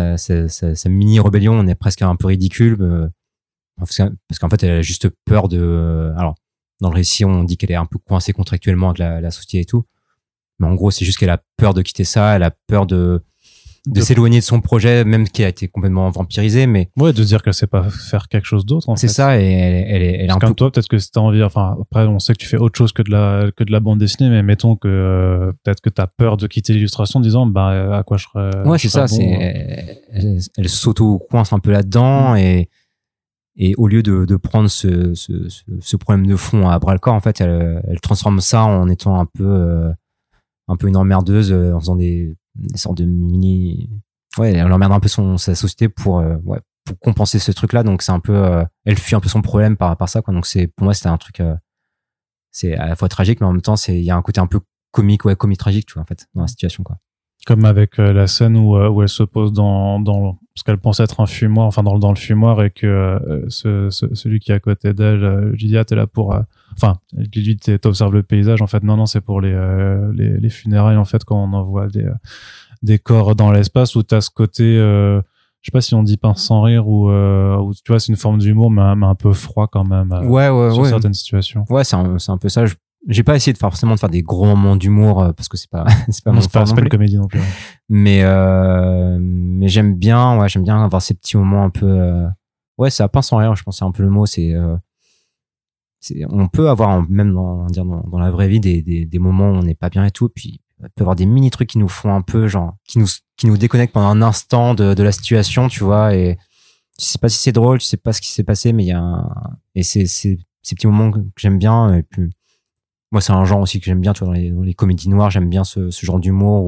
[SPEAKER 2] sa mini rébellion, on est presque un peu ridicule, parce qu'en fait elle a juste peur de alors dans le récit on dit qu'elle est un peu coincée contractuellement avec la société et tout, mais en gros c'est juste qu'elle a peur de quitter ça, elle a peur de s'éloigner de son projet, même qui a été complètement vampirisé, mais
[SPEAKER 1] de se dire qu'elle sait pas faire quelque chose d'autre.
[SPEAKER 2] C'est ça, et elle est un peu
[SPEAKER 1] comme toi, peut-être que si t'as envie, enfin après on sait que tu fais autre chose que de la bande dessinée, mais mettons que peut-être que t'as peur de quitter l'illustration en disant à quoi je serais.
[SPEAKER 2] C'est ça, bon, elle s'auto-coince un peu là-dedans, et au lieu de prendre ce problème de fond à bras le corps, en fait elle transforme ça en étant un peu une emmerdeuse, en faisant des sortes de mini, elle emmerde un peu sa société pour compenser ce truc là, donc c'est un peu elle fuit un peu son problème par ça, quoi. Donc pour moi c'était un truc c'est à la fois tragique, mais en même temps il y a un côté un peu comique tragique, tu vois, en fait, dans la situation, quoi.
[SPEAKER 1] Comme avec la scène où elle se pose dans parce qu'elle pense être un fumoir, enfin dans le fumoir, et que celui qui est à côté d'elle lui dit t'es là pour lui t'observes le paysage, en fait non c'est pour les funérailles, en fait, quand on envoie des corps dans l'espace, où t'as ce côté je sais pas si on dit pince sans rire, ou tu vois, c'est une forme d'humour mais un peu froid quand même sur certaines situations.
[SPEAKER 2] C'est un peu ça. J'ai pas essayé de faire des gros moments d'humour, parce que c'est pas
[SPEAKER 1] une comédie non plus.
[SPEAKER 2] Mais j'aime bien avoir ces petits moments un peu ça pince sans rire, je pense que c'est un peu le mot. On peut avoir, même dans la vraie vie, des moments où on n'est pas bien et tout, puis il peut y avoir des mini trucs qui nous font un peu genre qui nous déconnectent pendant un instant de la situation, tu vois, et tu sais pas si c'est drôle, tu sais pas ce qui s'est passé, mais il y a c'est ces petits moments que j'aime bien. Et puis moi c'est un genre aussi que j'aime bien, tu vois, dans les comédies noires, j'aime bien ce genre d'humour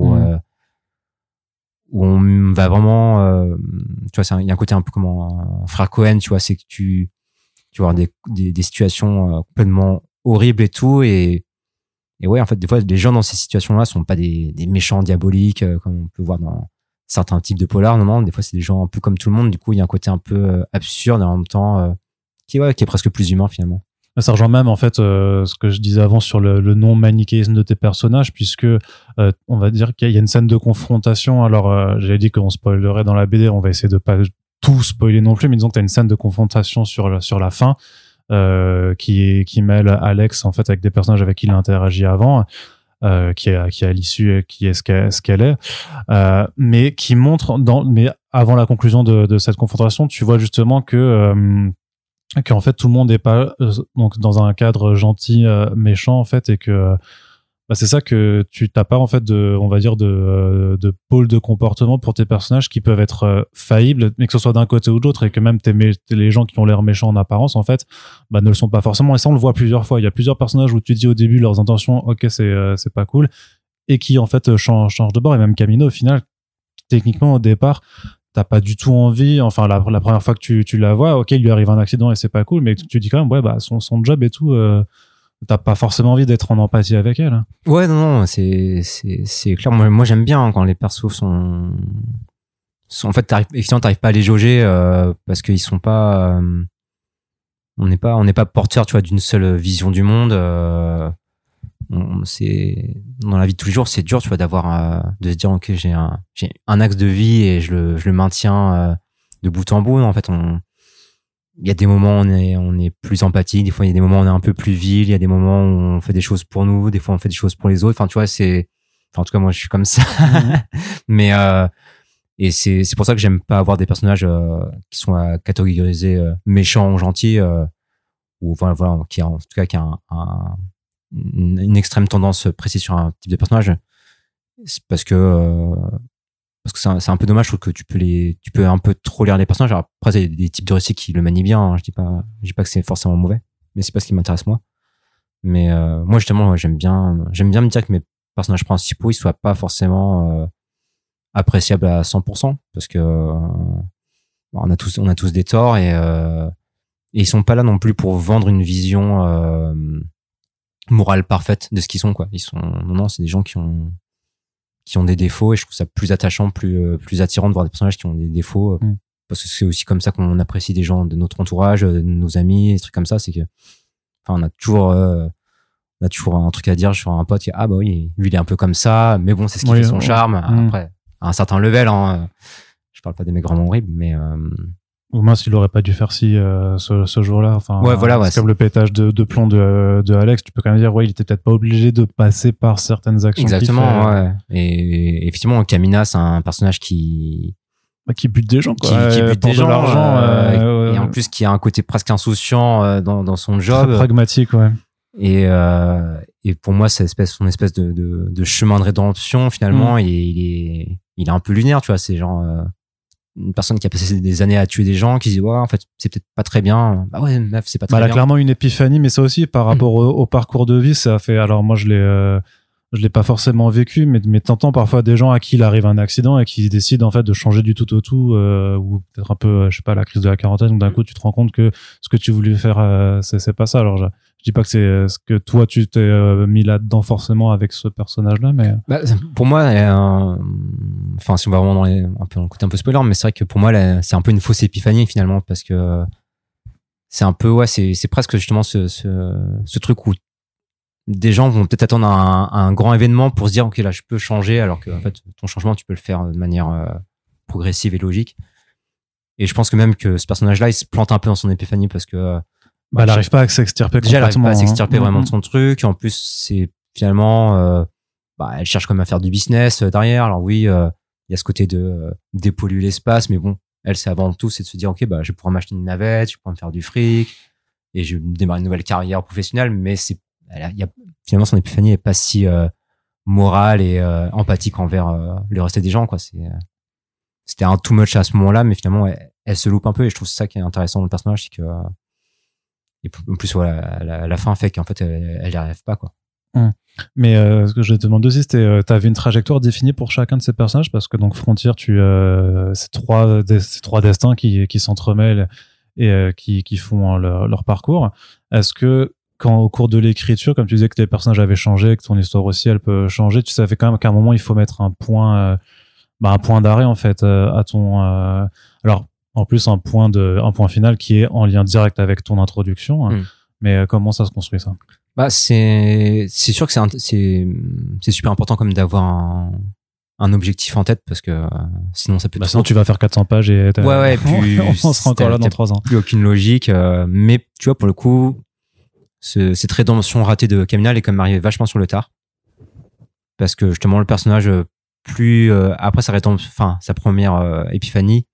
[SPEAKER 2] où on va vraiment tu vois, il y a un côté un peu comme un frère Cohen, tu vois, c'est que tu vas avoir des situations complètement horribles et tout, et en fait des fois les gens dans ces situations-là sont pas des méchants diaboliques comme on peut voir dans certains types de polars. Non, des fois c'est des gens un peu comme tout le monde, du coup il y a un côté un peu absurde, et en même temps qui est presque plus humain finalement.
[SPEAKER 1] Ça rejoint même en fait ce que je disais avant sur le non-manichéisme de tes personnages, puisque on va dire qu'il y a une scène de confrontation. Alors j'avais dit qu'on spoilerait dans la BD, on va essayer de pas tout spoiler non plus, mais disons que t'as une scène de confrontation sur la fin qui mêle Alex en fait avec des personnages avec qui il a interagi avant, qui à l'issue qui est ce qu'elle est, mais qui montre mais avant la conclusion de cette confrontation, tu vois justement qu'en fait tout le monde n'est pas donc dans un cadre gentil méchant, en fait, et que c'est ça, que tu t'as pas en fait on va dire de pôle de comportement pour tes personnages qui peuvent être faillibles, mais que ce soit d'un côté ou de l'autre, et que même les gens qui ont l'air méchants en apparence, en fait, ne le sont pas forcément. Et ça on le voit plusieurs fois. Il y a plusieurs personnages où tu dis au début leurs intentions, ok, c'est pas cool, et qui en fait changent de bord. Et même Kamino, au final, techniquement au départ, t'as pas du tout envie, enfin la première fois que tu la vois, ok, il lui arrive un accident et c'est pas cool, mais tu dis quand même ouais bah son job et tout, t'as pas forcément envie d'être en empathie avec elle.
[SPEAKER 2] Ouais, non, c'est clair. Moi j'aime bien quand les persos sont en fait t'arrives pas à les jauger parce qu'ils sont pas on n'est pas porteur, tu vois, d'une seule vision du monde. C'est dans la vie de tous les jours, c'est dur, tu vois, de se dire ok, j'ai un axe de vie et je le maintiens de bout en bout. En fait, il y a des moments où on est plus empathique, des fois il y a des moments où on est un peu plus vil, il y a des moments où on fait des choses pour nous, des fois on fait des choses pour les autres. Enfin, tu vois, en tout cas moi je suis comme ça. Mais et c'est pour ça que j'aime pas avoir des personnages qui sont catégorisés méchants ou gentils ou voilà qui a en tout cas qui a une extrême tendance précise sur un type de personnage. C'est parce que c'est un peu dommage, je trouve que tu peux un peu trop lire les personnages. Alors, après il y a des types de récits qui le manient bien, hein. Je dis pas que c'est forcément mauvais, mais c'est pas ce qui m'intéresse moi. Mais moi justement j'aime bien me dire que mes personnages principaux ils soient pas forcément appréciables à 100% parce que on a tous des torts et ils sont pas là non plus pour vendre une vision morale parfaite de ce qu'ils sont, quoi. Non, c'est des gens qui ont des défauts et je trouve ça plus attachant, plus attirant de voir des personnages qui ont des défauts parce que c'est aussi comme ça qu'on apprécie des gens de notre entourage, de nos amis, des trucs comme ça. C'est que, enfin, on a toujours un truc à dire sur un pote qui, ah bah oui, lui il est un peu comme ça, mais bon, c'est ce qui fait son charme. Après, à un certain level, hein, je parle pas des mecs vraiment horribles, mais
[SPEAKER 1] ou mince, il aurait pas dû faire ce jour-là. Enfin,
[SPEAKER 2] ouais, voilà, ouais,
[SPEAKER 1] c'est comme le pétage de plomb de Alex. Tu peux quand même dire, ouais, il était peut-être pas obligé de passer par certaines actions.
[SPEAKER 2] Exactement, ouais. Et effectivement, Kamina, c'est un personnage qui
[SPEAKER 1] bute des gens, quoi.
[SPEAKER 2] Qui bute des gens,
[SPEAKER 1] de l'argent,
[SPEAKER 2] et en plus qui a un côté presque insouciant dans son job.
[SPEAKER 1] Très pragmatique, ouais.
[SPEAKER 2] Et pour moi, c'est son espèce de chemin de rédemption, finalement, il est un peu lunaire, tu vois. C'est genre, une personne qui a passé des années à tuer des gens, qui se dit, ouais, en fait, c'est peut-être pas très bien. Bah ouais, meuf, c'est pas très bien.
[SPEAKER 1] Elle a clairement une épiphanie, mais ça aussi, par rapport au parcours de vie, ça a fait, alors moi, je l'ai pas forcément vécu, mais t'entends parfois des gens à qui il arrive un accident et qui décident, en fait, de changer du tout au tout, ou peut-être un peu, je sais pas, la crise de la quarantaine, où d'un coup, tu te rends compte que ce que tu voulais faire, c'est pas ça. Alors, je dis pas que c'est ce que toi tu t'es mis là-dedans forcément avec ce personnage-là, mais
[SPEAKER 2] pour moi, enfin si on va vraiment dans le côté un peu spoiler, mais c'est vrai que pour moi c'est un peu une fausse épiphanie finalement parce que c'est un peu c'est presque justement ce truc où des gens vont peut-être attendre un grand événement pour se dire ok là je peux changer alors que en fait ton changement tu peux le faire de manière progressive et logique. Et je pense que même que ce personnage-là il se plante un peu dans son épiphanie parce que
[SPEAKER 1] elle n'arrive pas à s'extirper complètement.
[SPEAKER 2] Déjà, elle n'arrive pas à s'extirper vraiment de son truc. En plus, c'est finalement, elle cherche quand même à faire du business derrière. Alors oui, il y a ce côté de dépolluer l'espace, mais bon, elle, c'est avant tout, c'est de se dire, ok, bah, je vais pouvoir m'acheter une navette, je vais pouvoir me faire du fric, et je vais démarrer une nouvelle carrière professionnelle. Mais finalement, son épiphanie est pas si morale et empathique envers le reste des gens, quoi. C'était un too much à ce moment-là, mais finalement, elle se loupe un peu, et je trouve ça qui est intéressant dans le personnage, c'est que et en plus, voilà, la fin fait qu'en fait, elle y arrive pas, quoi.
[SPEAKER 1] Mais ce que je te demande aussi, c'était, t'avais une trajectoire définie pour chacun de ces personnages parce que donc Frontier, c'est trois destins qui s'entremêlent et qui font leur parcours. Est-ce que quand au cours de l'écriture, comme tu disais que tes personnages avaient changé, que ton histoire aussi elle peut changer, tu savais quand même qu'à un moment il faut mettre un point d'arrêt en fait à ton alors en plus un point final qui est en lien direct avec ton introduction. Mais comment ça se construit ça?
[SPEAKER 2] Bah c'est sûr que c'est super important comme d'avoir un objectif en tête parce que sinon ça peut
[SPEAKER 1] sinon tu vas faire 400 pages et
[SPEAKER 2] ouais puis
[SPEAKER 1] on sera encore là dans 3 ans.
[SPEAKER 2] Plus aucune logique mais tu vois pour le coup cette rédemption ratée de Kamina elle est quand même arrivée vachement sur le tard parce que justement le personnage plus après sa première épiphanie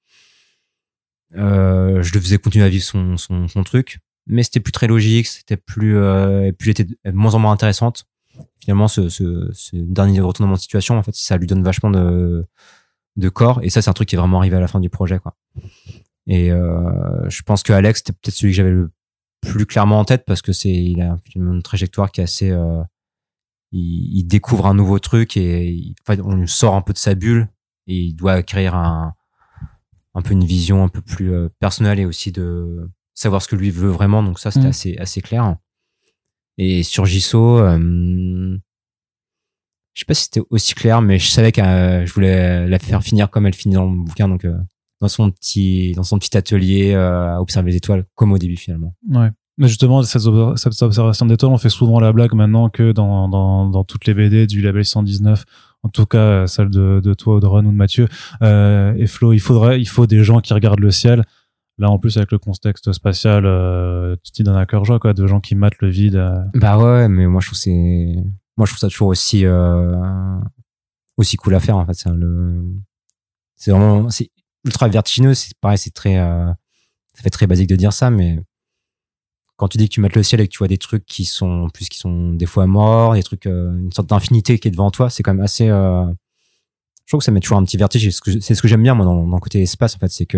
[SPEAKER 2] je le faisais continuer à vivre son truc mais c'était plus très logique, c'était plus et puis était de moins en moins intéressante. Finalement, ce dernier retournement de situation, en fait, ça lui donne vachement de corps. Et ça, c'est un truc qui est vraiment arrivé à la fin du projet, quoi. Et je pense que Alex, c'était peut-être celui que j'avais le plus clairement en tête parce que il a une trajectoire qui est assez. Il découvre un nouveau truc et en fait, on lui sort un peu de sa bulle et il doit acquérir un peu une vision un peu plus personnelle et aussi de savoir ce que lui veut vraiment. Donc ça, c'était assez clair. Et sur Jisoo, je sais pas si c'était aussi clair, mais je savais que je voulais la faire finir comme elle finit dans le bouquin, donc dans son petit atelier à observer les étoiles, comme au début finalement.
[SPEAKER 1] Ouais. Mais justement, cette observation d'étoiles, on fait souvent la blague maintenant que dans toutes les BD du label 119, en tout cas celle de toi, Audron, ou de Mathieu et Flo, il faut des gens qui regardent le ciel. Là, en plus, avec le contexte spatial, tu t'y donnes à cœur joie, quoi, de gens qui matent le vide.
[SPEAKER 2] Bah ouais, mais moi je trouve ça toujours aussi cool à faire en fait. C'est ultra vertigineux. C'est pareil, c'est très ça fait très basique de dire ça, mais quand tu dis que tu mates le ciel et que tu vois des trucs qui sont des fois morts, des trucs, une sorte d'infinité qui est devant toi, c'est quand même assez. Je trouve que ça met toujours un petit vertige. C'est ce que j'aime bien moi dans le côté espace en fait, c'est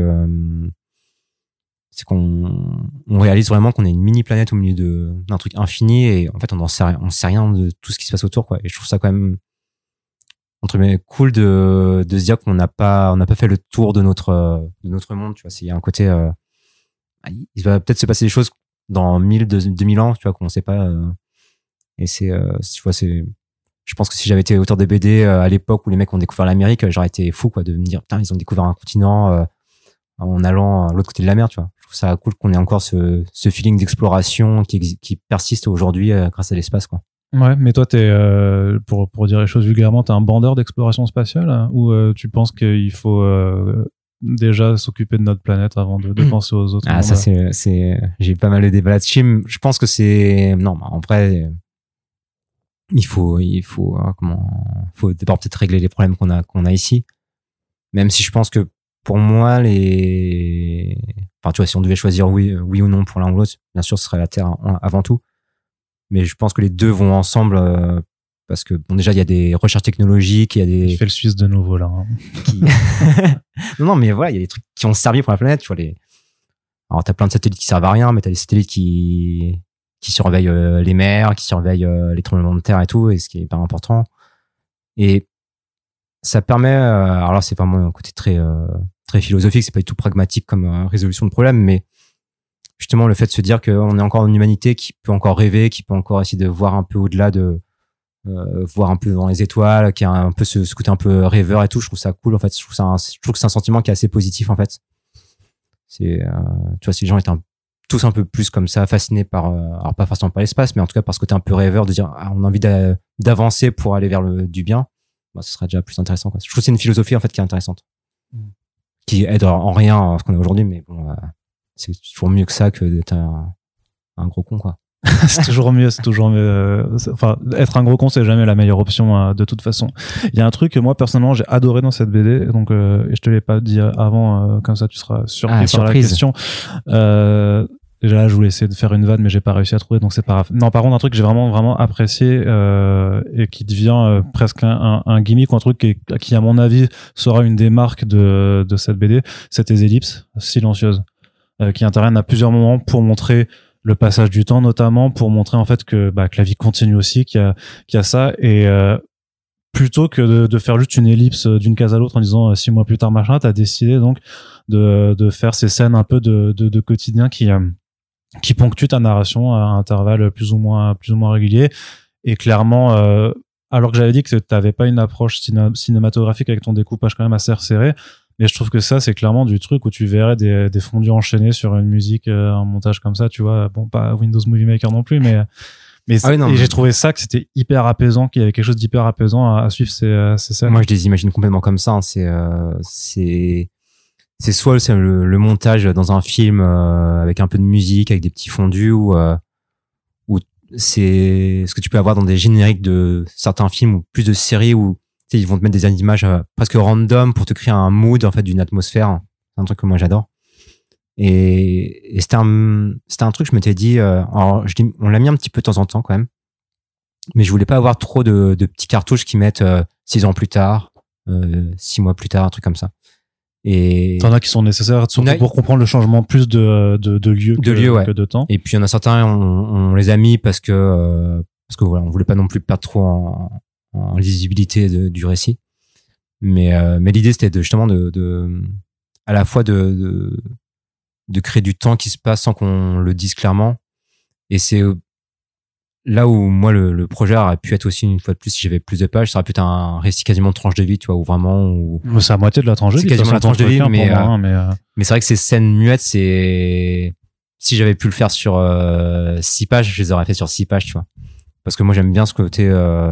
[SPEAKER 2] qu'on réalise vraiment qu'on est une mini planète au milieu d'un truc infini et en fait on sait rien de tout ce qui se passe autour, quoi. Et je trouve ça quand même entre guillemets cool de se dire qu'on n'a pas fait le tour de notre monde, tu vois. Il y a un côté il va peut-être se passer des choses dans 2000 ans, tu vois, qu'on sait pas et tu vois, je pense que si j'avais été auteur de BD à l'époque où les mecs ont découvert l'Amérique, j'aurais été fou, quoi, de me dire putain, ils ont découvert un continent en allant à l'autre côté de la mer, tu vois. Je trouve ça cool qu'on ait encore ce feeling d'exploration qui persiste aujourd'hui grâce à l'espace, quoi.
[SPEAKER 1] Ouais, mais toi, pour dire les choses vulgairement, t'es un bandeur d'exploration spatiale, hein, ou tu penses qu'il faut déjà s'occuper de notre planète avant de penser aux autres?
[SPEAKER 2] Ah, ça j'ai pas mal de débats là-dessus. Je pense que non, en vrai, il faut d'abord peut-être régler les problèmes qu'on a ici. Même si je pense que pour moi, tu vois, si on devait choisir oui ou non pour l'un ou l'autre, bien sûr, ce serait la Terre avant tout. Mais je pense que les deux vont ensemble parce que bon, déjà il y a des recherches technologiques, il y a des.
[SPEAKER 1] Je fais le Suisse de nouveau là.
[SPEAKER 2] Hein. non, mais voilà, il y a des trucs qui ont servi pour la planète. Tu vois alors t'as plein de satellites qui servent à rien, mais t'as des satellites qui surveillent les mers, qui surveillent les tremblements de terre et tout, et ce qui est hyper important. Et ça permet, alors là c'est vraiment un côté très philosophique, c'est pas du tout pragmatique comme résolution de problème, mais justement le fait de se dire qu'on est encore une humanité qui peut encore rêver, qui peut encore essayer de voir un peu au-delà voir un peu dans les étoiles, qui a un peu ce côté un peu rêveur et tout. Je trouve ça cool en fait. Je trouve que c'est un sentiment qui est assez positif en fait. Tu vois, si les gens étaient tous un peu plus comme ça, fascinés par alors pas forcément par l'espace, mais en tout cas par ce côté un peu rêveur de dire on a envie d'avancer pour aller vers du bien, bah, ce serait déjà plus intéressant, quoi. Je trouve que c'est une philosophie en fait qui est intéressante, qui aide en rien à ce qu'on a aujourd'hui, mais bon, c'est toujours mieux que ça que d'être un gros con, quoi.
[SPEAKER 1] c'est toujours mieux. Enfin, être un gros con, c'est jamais la meilleure option de toute façon. Il y a un truc que moi personnellement j'ai adoré dans cette BD, donc et je te l'ai pas dit avant, comme ça tu seras surpris par la question. Déjà là, je voulais essayer de faire une vanne, mais j'ai pas réussi à trouver, donc c'est pas grave. Non, par contre, un truc que j'ai vraiment apprécié et qui devient presque un gimmick ou un truc qui, à mon avis, sera une des marques de cette BD, c'est tes ellipses silencieuses qui interviennent à plusieurs moments pour montrer le passage du temps, notamment pour montrer en fait que la vie continue aussi, qu'il y a ça, et plutôt que de faire juste une ellipse d'une case à l'autre en disant 6 mois plus tard machin, t'as décidé donc de faire ces scènes un peu de quotidien qui ponctuent ta narration à intervalles plus ou moins réguliers. Et clairement, alors que j'avais dit que t'avais pas une approche cinématographique avec ton découpage quand même assez resserré, mais je trouve que ça, c'est clairement du truc où tu verrais des fondus enchaînés sur une musique, un montage comme ça, tu vois. Bon, pas Windows Movie Maker non plus, mais j'ai trouvé ça que c'était hyper apaisant, qu'il y avait quelque chose d'hyper apaisant à suivre ces scènes.
[SPEAKER 2] Moi, je les imagine complètement comme ça, hein. C'est soit le montage dans un film avec un peu de musique, avec des petits fondus, ou c'est ce que tu peux avoir dans des génériques de certains films ou plus de séries où ils vont te mettre des images presque random pour te créer un mood en fait d'une atmosphère. C'est un truc que moi j'adore. Et c'était un truc que je m'étais dit. Alors on l'a mis un petit peu de temps en temps quand même, mais je voulais pas avoir trop de petits cartouches qui mettent 6 ans plus tard, 6 mois plus tard, un truc comme ça. Et
[SPEAKER 1] t'en as qui sont nécessaires surtout pour comprendre le changement plus de lieu
[SPEAKER 2] que
[SPEAKER 1] de temps.
[SPEAKER 2] Et puis il y en a certains, on les a mis parce que voilà, on voulait pas non plus perdre trop en lisibilité du récit. Mais l'idée c'était justement de à la fois de créer du temps qui se passe sans qu'on le dise clairement. Et c'est là où moi le projet aurait pu être aussi, une fois de plus, si j'avais plus de pages, ça aurait pu être un récit quasiment de tranche de vie, tu vois, où vraiment
[SPEAKER 1] c'est à moitié de la tranche de vie,
[SPEAKER 2] c'est quasiment la tranche de vie, mais
[SPEAKER 1] moi,
[SPEAKER 2] mais c'est vrai que ces scènes muettes, c'est si j'avais pu le faire sur 6 pages, je les aurais fait sur 6 pages, tu vois, parce que moi j'aime bien ce côté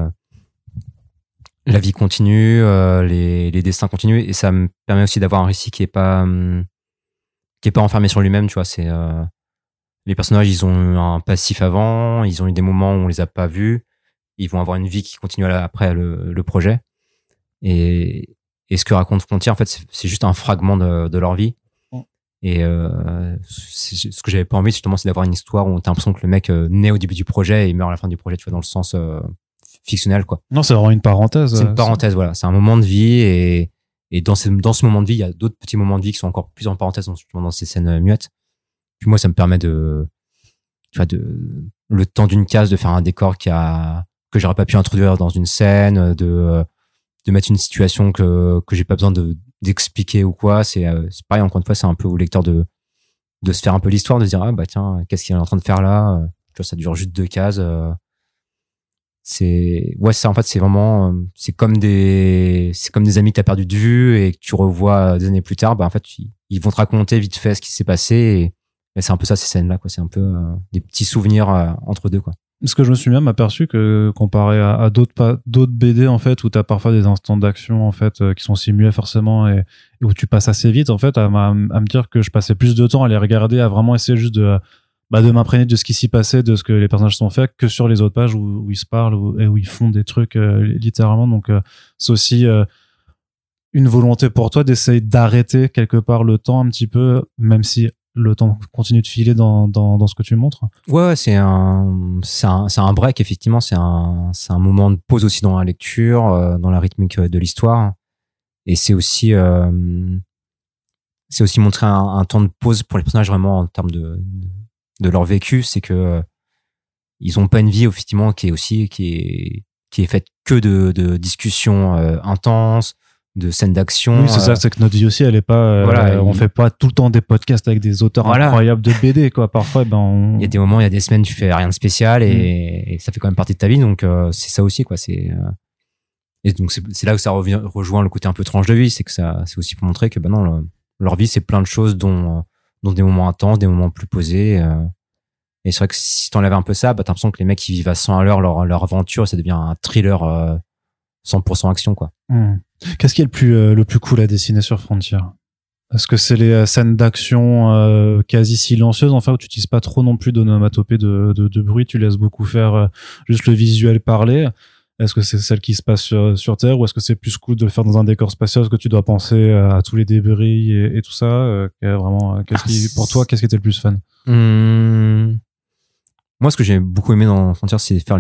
[SPEAKER 2] la vie continue, les destins continuent, et ça me permet aussi d'avoir un récit qui est pas enfermé sur lui-même, tu vois. C'est les personnages, ils ont eu un passif avant, ils ont eu des moments où on les a pas vus, ils vont avoir une vie qui continue après le projet, et ce que raconte Frontier, en fait, c'est juste un fragment de leur vie. Et ce que j'avais pas envie, justement, c'est d'avoir une histoire où t'as l'impression que le mec naît au début du projet et meurt à la fin du projet, tu vois, dans le sens fictionnel, quoi.
[SPEAKER 1] Non, c'est vraiment une parenthèse.
[SPEAKER 2] C'est une parenthèse, voilà. C'est un moment de vie, et dans ce moment de vie, il y a d'autres petits moments de vie qui sont encore plus en parenthèse dans ces scènes muettes. Puis moi, ça me permet le temps d'une case, de faire un décor que j'aurais pas pu introduire dans une scène, de mettre une situation que j'ai pas besoin d'expliquer ou quoi. C'est pareil, encore une fois, c'est un peu au lecteur de se faire un peu l'histoire, de se dire, ah, bah, tiens, qu'est-ce qu'il est en train de faire là? Tu vois, ça dure juste 2 cases. En fait, c'est vraiment, c'est comme des amis que t'as perdu de vue et que tu revois des années plus tard. Bah, en fait, ils vont te raconter vite fait ce qui s'est passé, et c'est un peu ça, ces scènes-là, quoi. C'est un peu des petits souvenirs entre deux, quoi.
[SPEAKER 1] Parce que je me suis même aperçu que comparé à d'autres BD, en fait, où t'as parfois des instants d'action, en fait, qui sont simulés forcément, et où tu passes assez vite, en fait, à me dire que je passais plus de temps à les regarder, à vraiment essayer juste de m'imprégner de ce qui s'y passait, de ce que les personnages sont faits, que sur les autres pages où ils se parlent, où ils font des trucs littéralement. Donc c'est aussi une volonté pour toi d'essayer d'arrêter quelque part le temps un petit peu, même si le temps continue de filer dans ce que tu montres.
[SPEAKER 2] Ouais, c'est un break, effectivement. C'est un moment de pause aussi dans la lecture, dans la rythmique de l'histoire. Et c'est aussi montrer un temps de pause pour les personnages, vraiment en termes de leur vécu. C'est que ils ont pas une vie, effectivement, qui est faite que de discussions intenses, de scènes d'action.
[SPEAKER 1] Oui, c'est ça, c'est que notre vie aussi, elle est pas, on fait pas tout le temps des podcasts avec des auteurs incroyables de BD, quoi. Parfois, il
[SPEAKER 2] y a des moments, il y a des semaines, tu fais rien de spécial, et ça fait quand même partie de ta vie. Donc, c'est ça aussi, quoi. Et donc, c'est là où ça rejoint le côté un peu tranche de vie. C'est que c'est aussi pour montrer que, non, leur vie, c'est plein de choses, dont des moments intenses, des moments plus posés. Et c'est vrai que si t'enlèves un peu ça, t'as l'impression que les mecs, ils vivent à 100 à l'heure leur aventure, et ça devient un thriller 100% action, quoi.
[SPEAKER 1] Qu'est-ce qui est le plus cool à dessiner sur Frontier? Est-ce que c'est les scènes d'action quasi silencieuses, enfin, où tu n'utilises pas trop non plus d'onomatopée de bruit, tu laisses beaucoup faire juste le visuel parler? Est-ce que c'est celle qui se passe sur Terre, ou est-ce que c'est plus cool de le faire dans un décor spatial? Est-ce que tu dois penser à tous les débris et tout ça? Vraiment, pour toi, qu'est-ce qui était le plus fun?
[SPEAKER 2] Moi, ce que j'ai beaucoup aimé dans Frontier, c'est faire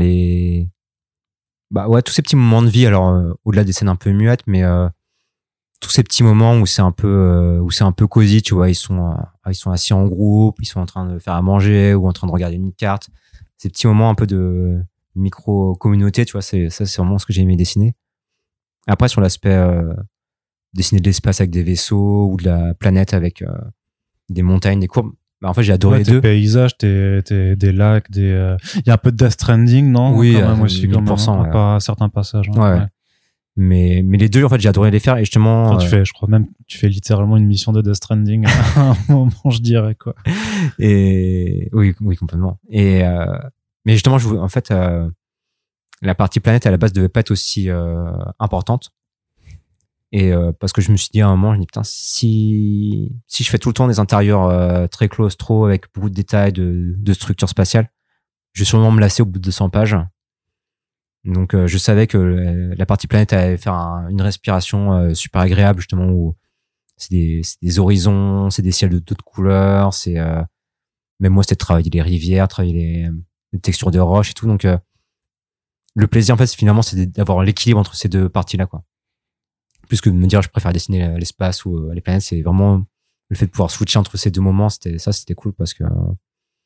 [SPEAKER 2] tous ces petits moments de vie. Alors, au-delà des scènes un peu muettes, mais tous ces petits moments où c'est un peu cosy, tu vois. Ils sont assis en groupe, ils sont en train de faire à manger ou en train de regarder une carte. Ces petits moments un peu de micro-communauté, tu vois, c'est vraiment ce que j'ai aimé dessiner. Après, sur l'aspect dessiner de l'espace avec des vaisseaux, ou de la planète avec des montagnes, des courbes, en fait, j'ai adoré les deux.
[SPEAKER 1] Tes paysages, des lacs, il y a un peu de Death Stranding, non?
[SPEAKER 2] Oui,
[SPEAKER 1] quand même aussi,
[SPEAKER 2] 1000%,
[SPEAKER 1] pas certains passages.
[SPEAKER 2] Ouais. Mais les deux, en fait, j'ai adoré les faire, et justement.
[SPEAKER 1] Enfin, je crois même, tu fais littéralement une mission de Death Stranding à un moment, je dirais, quoi.
[SPEAKER 2] Et oui, complètement. Et mais justement, en fait, la partie planète à la base devait pas être aussi importante. Et parce que je me suis dit à un moment, je me dis, putain, si je fais tout le temps des intérieurs très claustro, avec beaucoup de détails de structure spatiale, je vais sûrement me lasser au bout de 200 pages. Donc je savais que la partie planète allait faire une respiration super agréable, justement, où c'est des horizons, c'est des ciels de toutes couleurs, même moi, c'était de travailler les rivières, travailler les textures de roches et tout. Donc le plaisir, en fait, finalement, c'est d'avoir l'équilibre entre ces deux parties-là, quoi. Plus que de me dire je préfère dessiner l'espace ou les planètes, c'est vraiment le fait de pouvoir switcher entre ces deux moments. C'était cool, parce que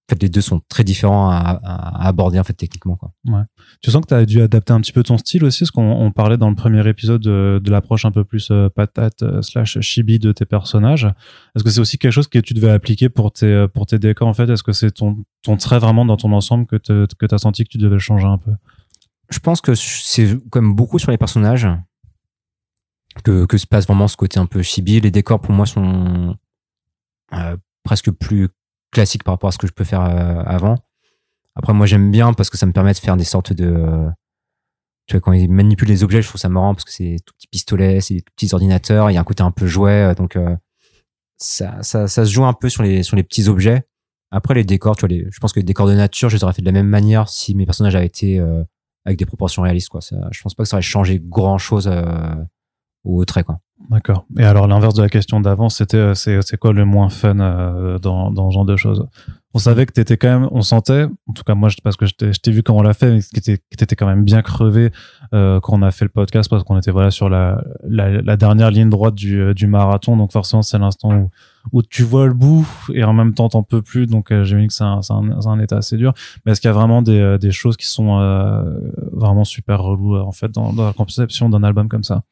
[SPEAKER 2] fait, les deux sont très différents à aborder en fait techniquement, quoi.
[SPEAKER 1] Ouais. Tu sens que tu as dû adapter un petit peu ton style aussi, parce qu'on parlait dans le premier épisode de l'approche un peu plus patate / chibi de tes personnages. Est-ce que c'est aussi quelque chose que tu devais appliquer pour tes décors en fait? Est-ce que c'est ton trait vraiment dans ton ensemble que tu as senti que tu devais le changer un peu?
[SPEAKER 2] Je pense que c'est quand même beaucoup sur les personnages que se passe vraiment ce côté un peu chibi. Les décors pour moi sont presque plus classiques par rapport à ce que je peux faire avant. Après, moi, j'aime bien parce que ça me permet de faire des sortes de... tu vois, quand ils manipulent les objets, je trouve ça marrant parce que c'est des tout petits pistolets, c'est des tout petits ordinateurs, il y a un côté un peu jouet, donc ça se joue un peu sur les petits objets. Après, les décors, tu vois, je pense que les décors de nature, je les aurais fait de la même manière si mes personnages avaient été avec des proportions réalistes, quoi. Je pense pas que ça aurait changé grand-chose au trait, quoi.
[SPEAKER 1] D'accord. Et alors, l'inverse de la question d'avant, c'était c'est quoi le moins fun dans ce genre de choses? On savait que t'étais quand même, on sentait, en tout cas moi, parce que je t'ai vu comment on l'a fait, mais que t'étais quand même bien crevé quand on a fait le podcast, parce qu'on était voilà sur la dernière ligne droite du marathon, donc forcément c'est l'instant où tu vois le bout et en même temps t'en peux plus, donc j'imagine que c'est un état assez dur. Mais est-ce qu'il y a vraiment des choses qui sont vraiment super reloues en fait dans la conception d'un album comme ça?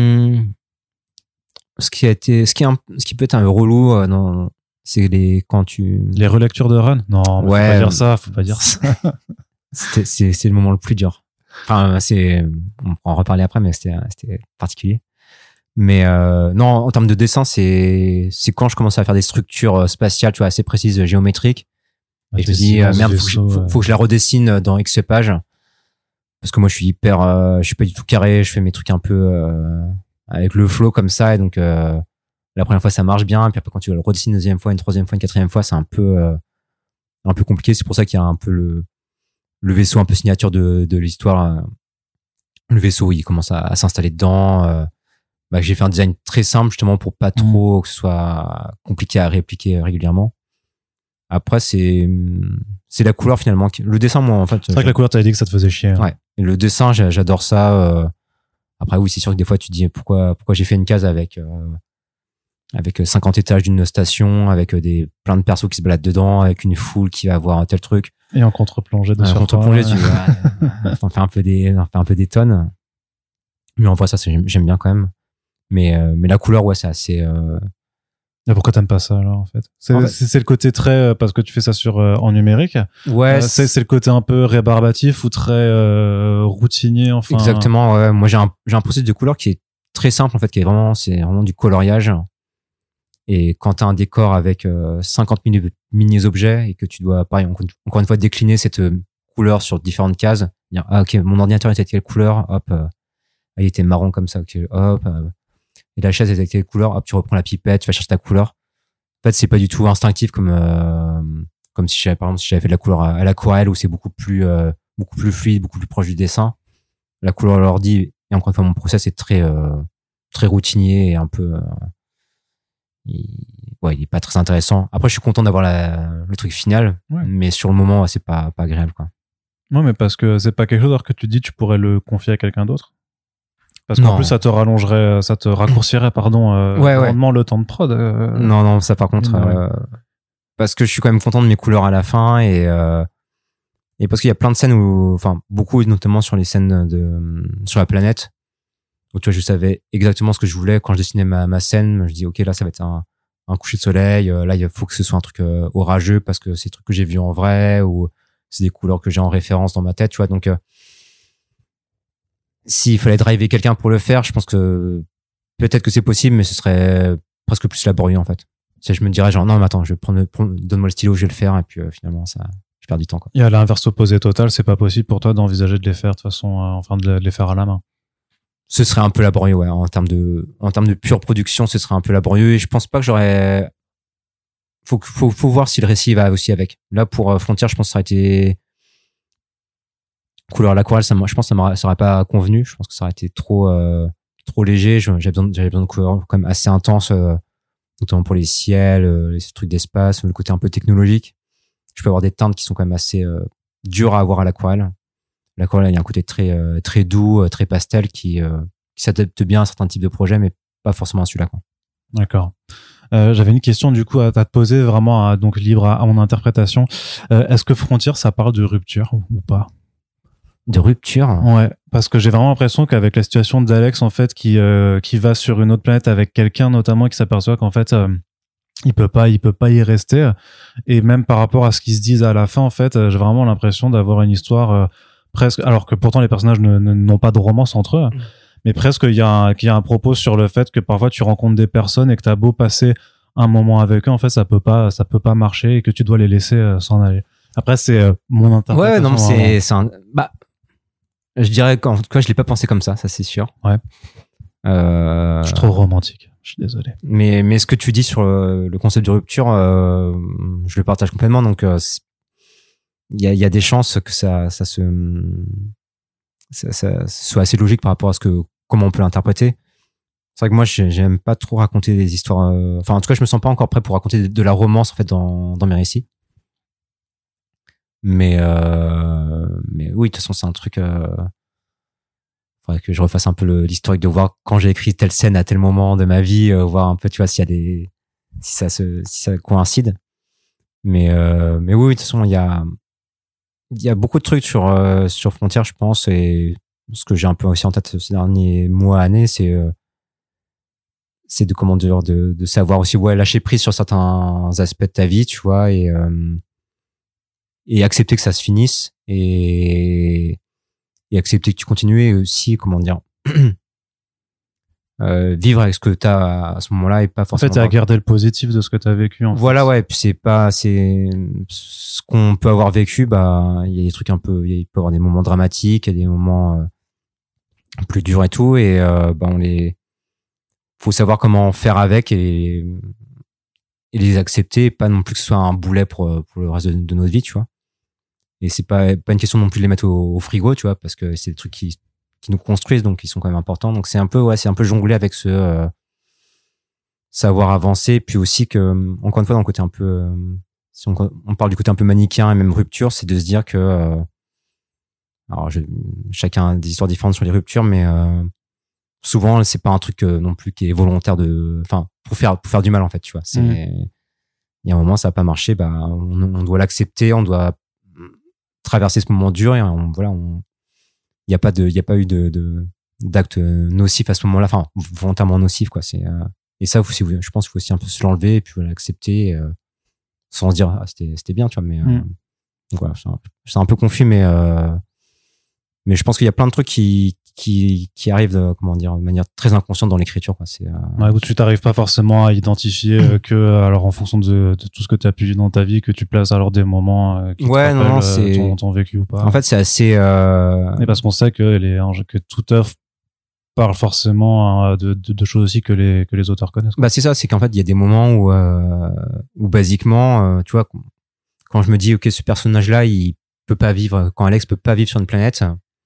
[SPEAKER 2] Ce qui peut être un relou c'est les
[SPEAKER 1] relectures de run. Non,
[SPEAKER 2] ouais,
[SPEAKER 1] faut pas dire ça.
[SPEAKER 2] c'est le moment le plus dur. Enfin, on pourra en reparler après, mais c'était particulier. Mais non, en termes de dessin, c'est quand je commence à faire des structures spatiales, tu vois, assez précises, géométriques. Et je me dis merde, faut que je la redessine dans X pages, parce que moi je suis je suis pas du tout carré, je fais mes trucs un peu avec le flow comme ça, et donc la première fois ça marche bien, puis après quand tu le redessines une deuxième fois, une troisième fois, une quatrième fois, c'est un peu compliqué. C'est pour ça qu'il y a un peu le vaisseau un peu signature de l'histoire. Le vaisseau, il commence à s'installer dedans. J'ai fait un design très simple justement pour pas trop que ce soit compliqué à répliquer régulièrement. Après, c'est la couleur finalement. Le dessin, moi, en fait.
[SPEAKER 1] C'est vrai que la couleur, t'avais dit que ça te faisait chier. Hein.
[SPEAKER 2] Ouais. Et le dessin, j'adore ça. Après, oui, c'est sûr que des fois, tu te dis pourquoi j'ai fait une case avec 50 étages d'une station, avec plein de persos qui se baladent dedans, avec une foule qui va voir un tel truc.
[SPEAKER 1] Et en contre-plongée de
[SPEAKER 2] sur contre-plongée, tu t'en fais un peu des tonnes. Mais en vrai, ça, j'aime bien quand même. Mais la couleur, ouais, c'est assez.
[SPEAKER 1] Et pourquoi t'aimes pas ça alors en fait? C'est le côté très parce que tu fais ça en numérique.
[SPEAKER 2] Ouais.
[SPEAKER 1] C'est le côté un peu rébarbatif ou très routinier enfin.
[SPEAKER 2] Exactement. Ouais. Moi j'ai un processus de couleur qui est très simple en fait, c'est vraiment du coloriage. Et quand t'as un décor avec 50 mini objets et que tu dois pareil encore une fois décliner cette couleur sur différentes cases, dire ok, mon ordinateur était de quelle couleur, hop, il était marron comme ça, ok, hop. Et la chaise est avec quelle couleur, hop, tu reprends la pipette, tu vas chercher ta couleur. En fait, c'est pas du tout instinctif comme si j'avais fait de la couleur à l'aquarelle où c'est beaucoup plus fluide, beaucoup plus proche du dessin. La couleur à l'ordi, et encore une fois, mon process est très routinier et un peu il est pas très intéressant. Après, je suis content d'avoir le truc final, mais sur le moment, c'est pas agréable, quoi.
[SPEAKER 1] Non, mais parce que c'est pas quelque chose alors que tu dis tu pourrais le confier à quelqu'un d'autre. Parce qu'en plus, ça te raccourcirait, grandement le temps de prod.
[SPEAKER 2] Non, ça par contre, parce que je suis quand même content de mes couleurs à la fin et parce qu'il y a plein de scènes où, enfin, beaucoup, notamment sur les scènes sur la planète, où tu vois, je savais exactement ce que je voulais quand je dessinais ma scène. Je dis, ok, là, ça va être un coucher de soleil. Là, il faut que ce soit un truc orageux parce que c'est des trucs que j'ai vus en vrai ou c'est des couleurs que j'ai en référence dans ma tête, tu vois. Donc, s'il fallait driver quelqu'un pour le faire, je pense que peut-être que c'est possible, mais ce serait presque plus laborieux en fait. Je me dirais genre non mais attends, je vais donne-moi le stylo, je vais le faire et puis finalement ça, je perds du temps quoi.
[SPEAKER 1] Et à l'inverse opposé total, c'est pas possible pour toi d'envisager de les faire de façon, de les faire à la main.
[SPEAKER 2] Ce serait un peu laborieux, ouais. En termes de pure production, ce serait un peu laborieux et je pense pas que j'aurais. Faut voir si le récit va aussi avec. Là pour Frontier, je pense que ça aurait été couleur à l'aquarelle, je pense que ça aurait pas convenu. Je pense que ça aurait été trop léger. J'avais besoin de couleurs quand même assez intenses, notamment pour les ciels, les trucs d'espace, le côté un peu technologique. Je peux avoir des teintes qui sont quand même assez dures à avoir à l'aquarelle. L'aquarelle, il y a un côté très doux, très pastel qui s'adapte bien à certains types de projets, mais pas forcément à celui-là, quoi.
[SPEAKER 1] D'accord. J'avais une question du coup à te poser, vraiment donc libre à mon interprétation. Est-ce que Frontier, ça parle de rupture ou pas?
[SPEAKER 2] De rupture?
[SPEAKER 1] Ouais, parce que j'ai vraiment l'impression qu'avec la situation d'Alex en fait qui va sur une autre planète avec quelqu'un notamment qui s'aperçoit qu'en fait il peut pas y rester, et même par rapport à ce qu'ils se disent à la fin en fait, j'ai vraiment l'impression d'avoir une histoire presque, alors que pourtant les personnages n'ont pas de romance entre eux, mais presque qu'il y a un propos sur le fait que parfois tu rencontres des personnes et que t'as beau passer un moment avec eux, en fait ça peut pas marcher et que tu dois les laisser s'en aller. Après c'est mon interprétation.
[SPEAKER 2] Ouais, non, c'est un, bah, je dirais qu'en tout cas je l'ai pas pensé comme ça c'est sûr.
[SPEAKER 1] Ouais. Je suis trop romantique, je suis désolé.
[SPEAKER 2] Mais ce que tu dis sur le concept de rupture, je le partage complètement. Donc il y a des chances que ça soit assez logique par rapport à comment on peut l'interpréter. C'est vrai que moi j'aime pas trop raconter des histoires, enfin en tout cas je me sens pas encore prêt pour raconter de la romance en fait dans mes récits. Mais oui, de toute façon c'est un truc, faudrait que je refasse un peu l'historique de voir quand j'ai écrit telle scène à tel moment de ma vie, voir un peu, tu vois, si ça coïncide. Mais oui, de toute façon il y a beaucoup de trucs sur Frontier, je pense, et ce que j'ai un peu aussi en tête ces derniers mois, années, c'est de, comment dire, de savoir aussi, ouais, lâcher prise sur certains aspects de ta vie, tu vois, et accepter que ça se finisse, et accepter que tu continues, et aussi, comment dire, vivre avec ce que t'as à ce moment-là, et pas forcément.
[SPEAKER 1] En fait, à garder le positif de ce que t'as vécu.
[SPEAKER 2] Voilà, ouais. Puis c'est ce qu'on peut avoir vécu. Bah, il y a des trucs un peu, il peut y avoir des moments dramatiques, il y a des moments plus durs et tout, et bah faut savoir comment faire avec et les accepter, pas non plus que ce soit un boulet pour le reste de notre vie, tu vois. Et c'est pas une question non plus de les mettre au frigo, tu vois, parce que c'est des trucs qui nous construisent, donc ils sont quand même importants. Donc c'est un peu jongler avec savoir avancer, puis aussi que, encore une fois, dans le côté un peu, si on parle du côté un peu manichéen et même rupture, c'est de se dire que, alors chacun a des histoires différentes sur les ruptures, mais souvent c'est pas un truc non plus qui est volontaire pour faire du mal, en fait, tu vois. Il y a un moment, ça va pas marcher, bah on doit l'accepter, on doit traverser ce moment dur, et il y a pas eu d'acte nocif à ce moment-là, enfin volontairement nocif, quoi. Et ça aussi, je pense qu'il faut aussi un peu se l'enlever et puis l'accepter, sans se dire c'était bien, tu vois. Mais donc voilà, c'est un peu confus, mais je pense qu'il y a plein de trucs qui arrivent de manière très inconsciente dans l'écriture, quoi.
[SPEAKER 1] Où tu t'arrives pas forcément à identifier que, alors en fonction de tout ce que tu as pu vivre dans ta vie, que tu places alors des moments qui te rappellent ton vécu ou pas.
[SPEAKER 2] En fait, c'est assez
[SPEAKER 1] et parce qu'on sait que toute œuvre parle forcément de choses aussi que les auteurs connaissent, quoi.
[SPEAKER 2] Bah c'est ça, c'est qu'en fait il y a des moments où basiquement, tu vois, quand je me dis ok, ce personnage là il peut pas vivre, quand Alex peut pas vivre sur une planète,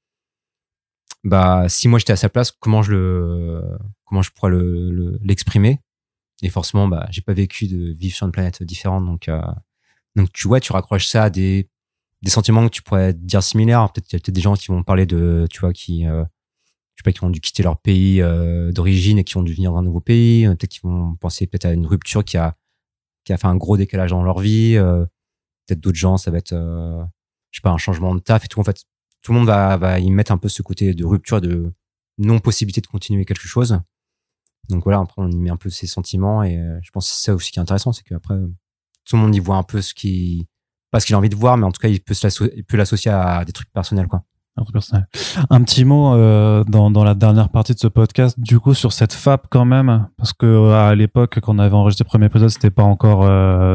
[SPEAKER 2] bah si moi j'étais à sa place, comment je pourrais l'exprimer. Et forcément, bah j'ai pas vécu de vivre sur une planète différente, donc tu vois, tu raccroches ça à des sentiments que tu pourrais dire similaires. Peut-être qu'il y a des gens qui vont parler de, tu vois, qui je sais pas, qui ont dû quitter leur pays d'origine et qui ont dû venir dans un nouveau pays. Peut-être qu'ils vont penser peut-être à une rupture qui a fait un gros décalage dans leur vie. Peut-être d'autres gens, ça va être je sais pas, un changement de taf et tout. En fait, tout le monde va y mettre un peu ce côté de rupture, de non-possibilité de continuer quelque chose. Donc voilà, après on y met un peu ses sentiments, et je pense que c'est ça aussi qui est intéressant, c'est qu'après tout le monde y voit un peu pas ce qu'il a envie de voir, mais en tout cas il peut l'associer à des trucs personnels, quoi.
[SPEAKER 1] Un petit mot dans la dernière partie de ce podcast, du coup, sur cette FAP quand même, parce que à l'époque, quand on avait enregistré le premier épisode, c'était pas encore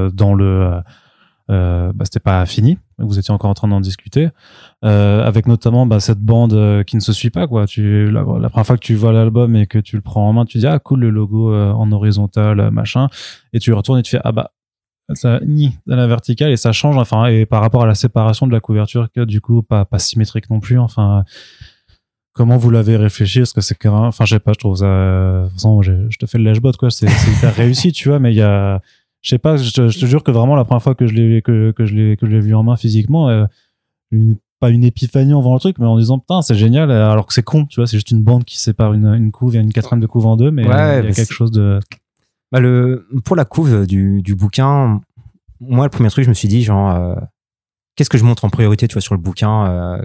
[SPEAKER 1] c'était pas fini, vous étiez encore en train d'en discuter, avec notamment cette bande qui ne se suit pas, quoi. La première fois que tu vois l'album et que tu le prends en main, tu dis ah cool, le logo en horizontal, machin, et tu retournes et tu fais ah bah ça dans la verticale, et ça change, enfin, et par rapport à la séparation de la couverture, que du coup pas symétrique non plus, enfin. Comment vous l'avez réfléchi? Parce que c'est quand même, enfin, je sais pas, je trouve ça, de toute façon, je te fais le lashbot, quoi, c'est hyper réussi, tu vois, mais il y a, je sais pas, je te jure que vraiment la première fois que je l'ai vu en main physiquement, pas une épiphanie en voyant le truc, mais en disant putain c'est génial, alors que c'est con, tu vois, c'est juste une bande qui sépare une couve, il y a une quatrième de couve en deux, mais il y a quelque chose de
[SPEAKER 2] Pour la couve du bouquin, moi, le premier truc, je me suis dit, genre, qu'est-ce que je montre en priorité, tu vois, sur le bouquin,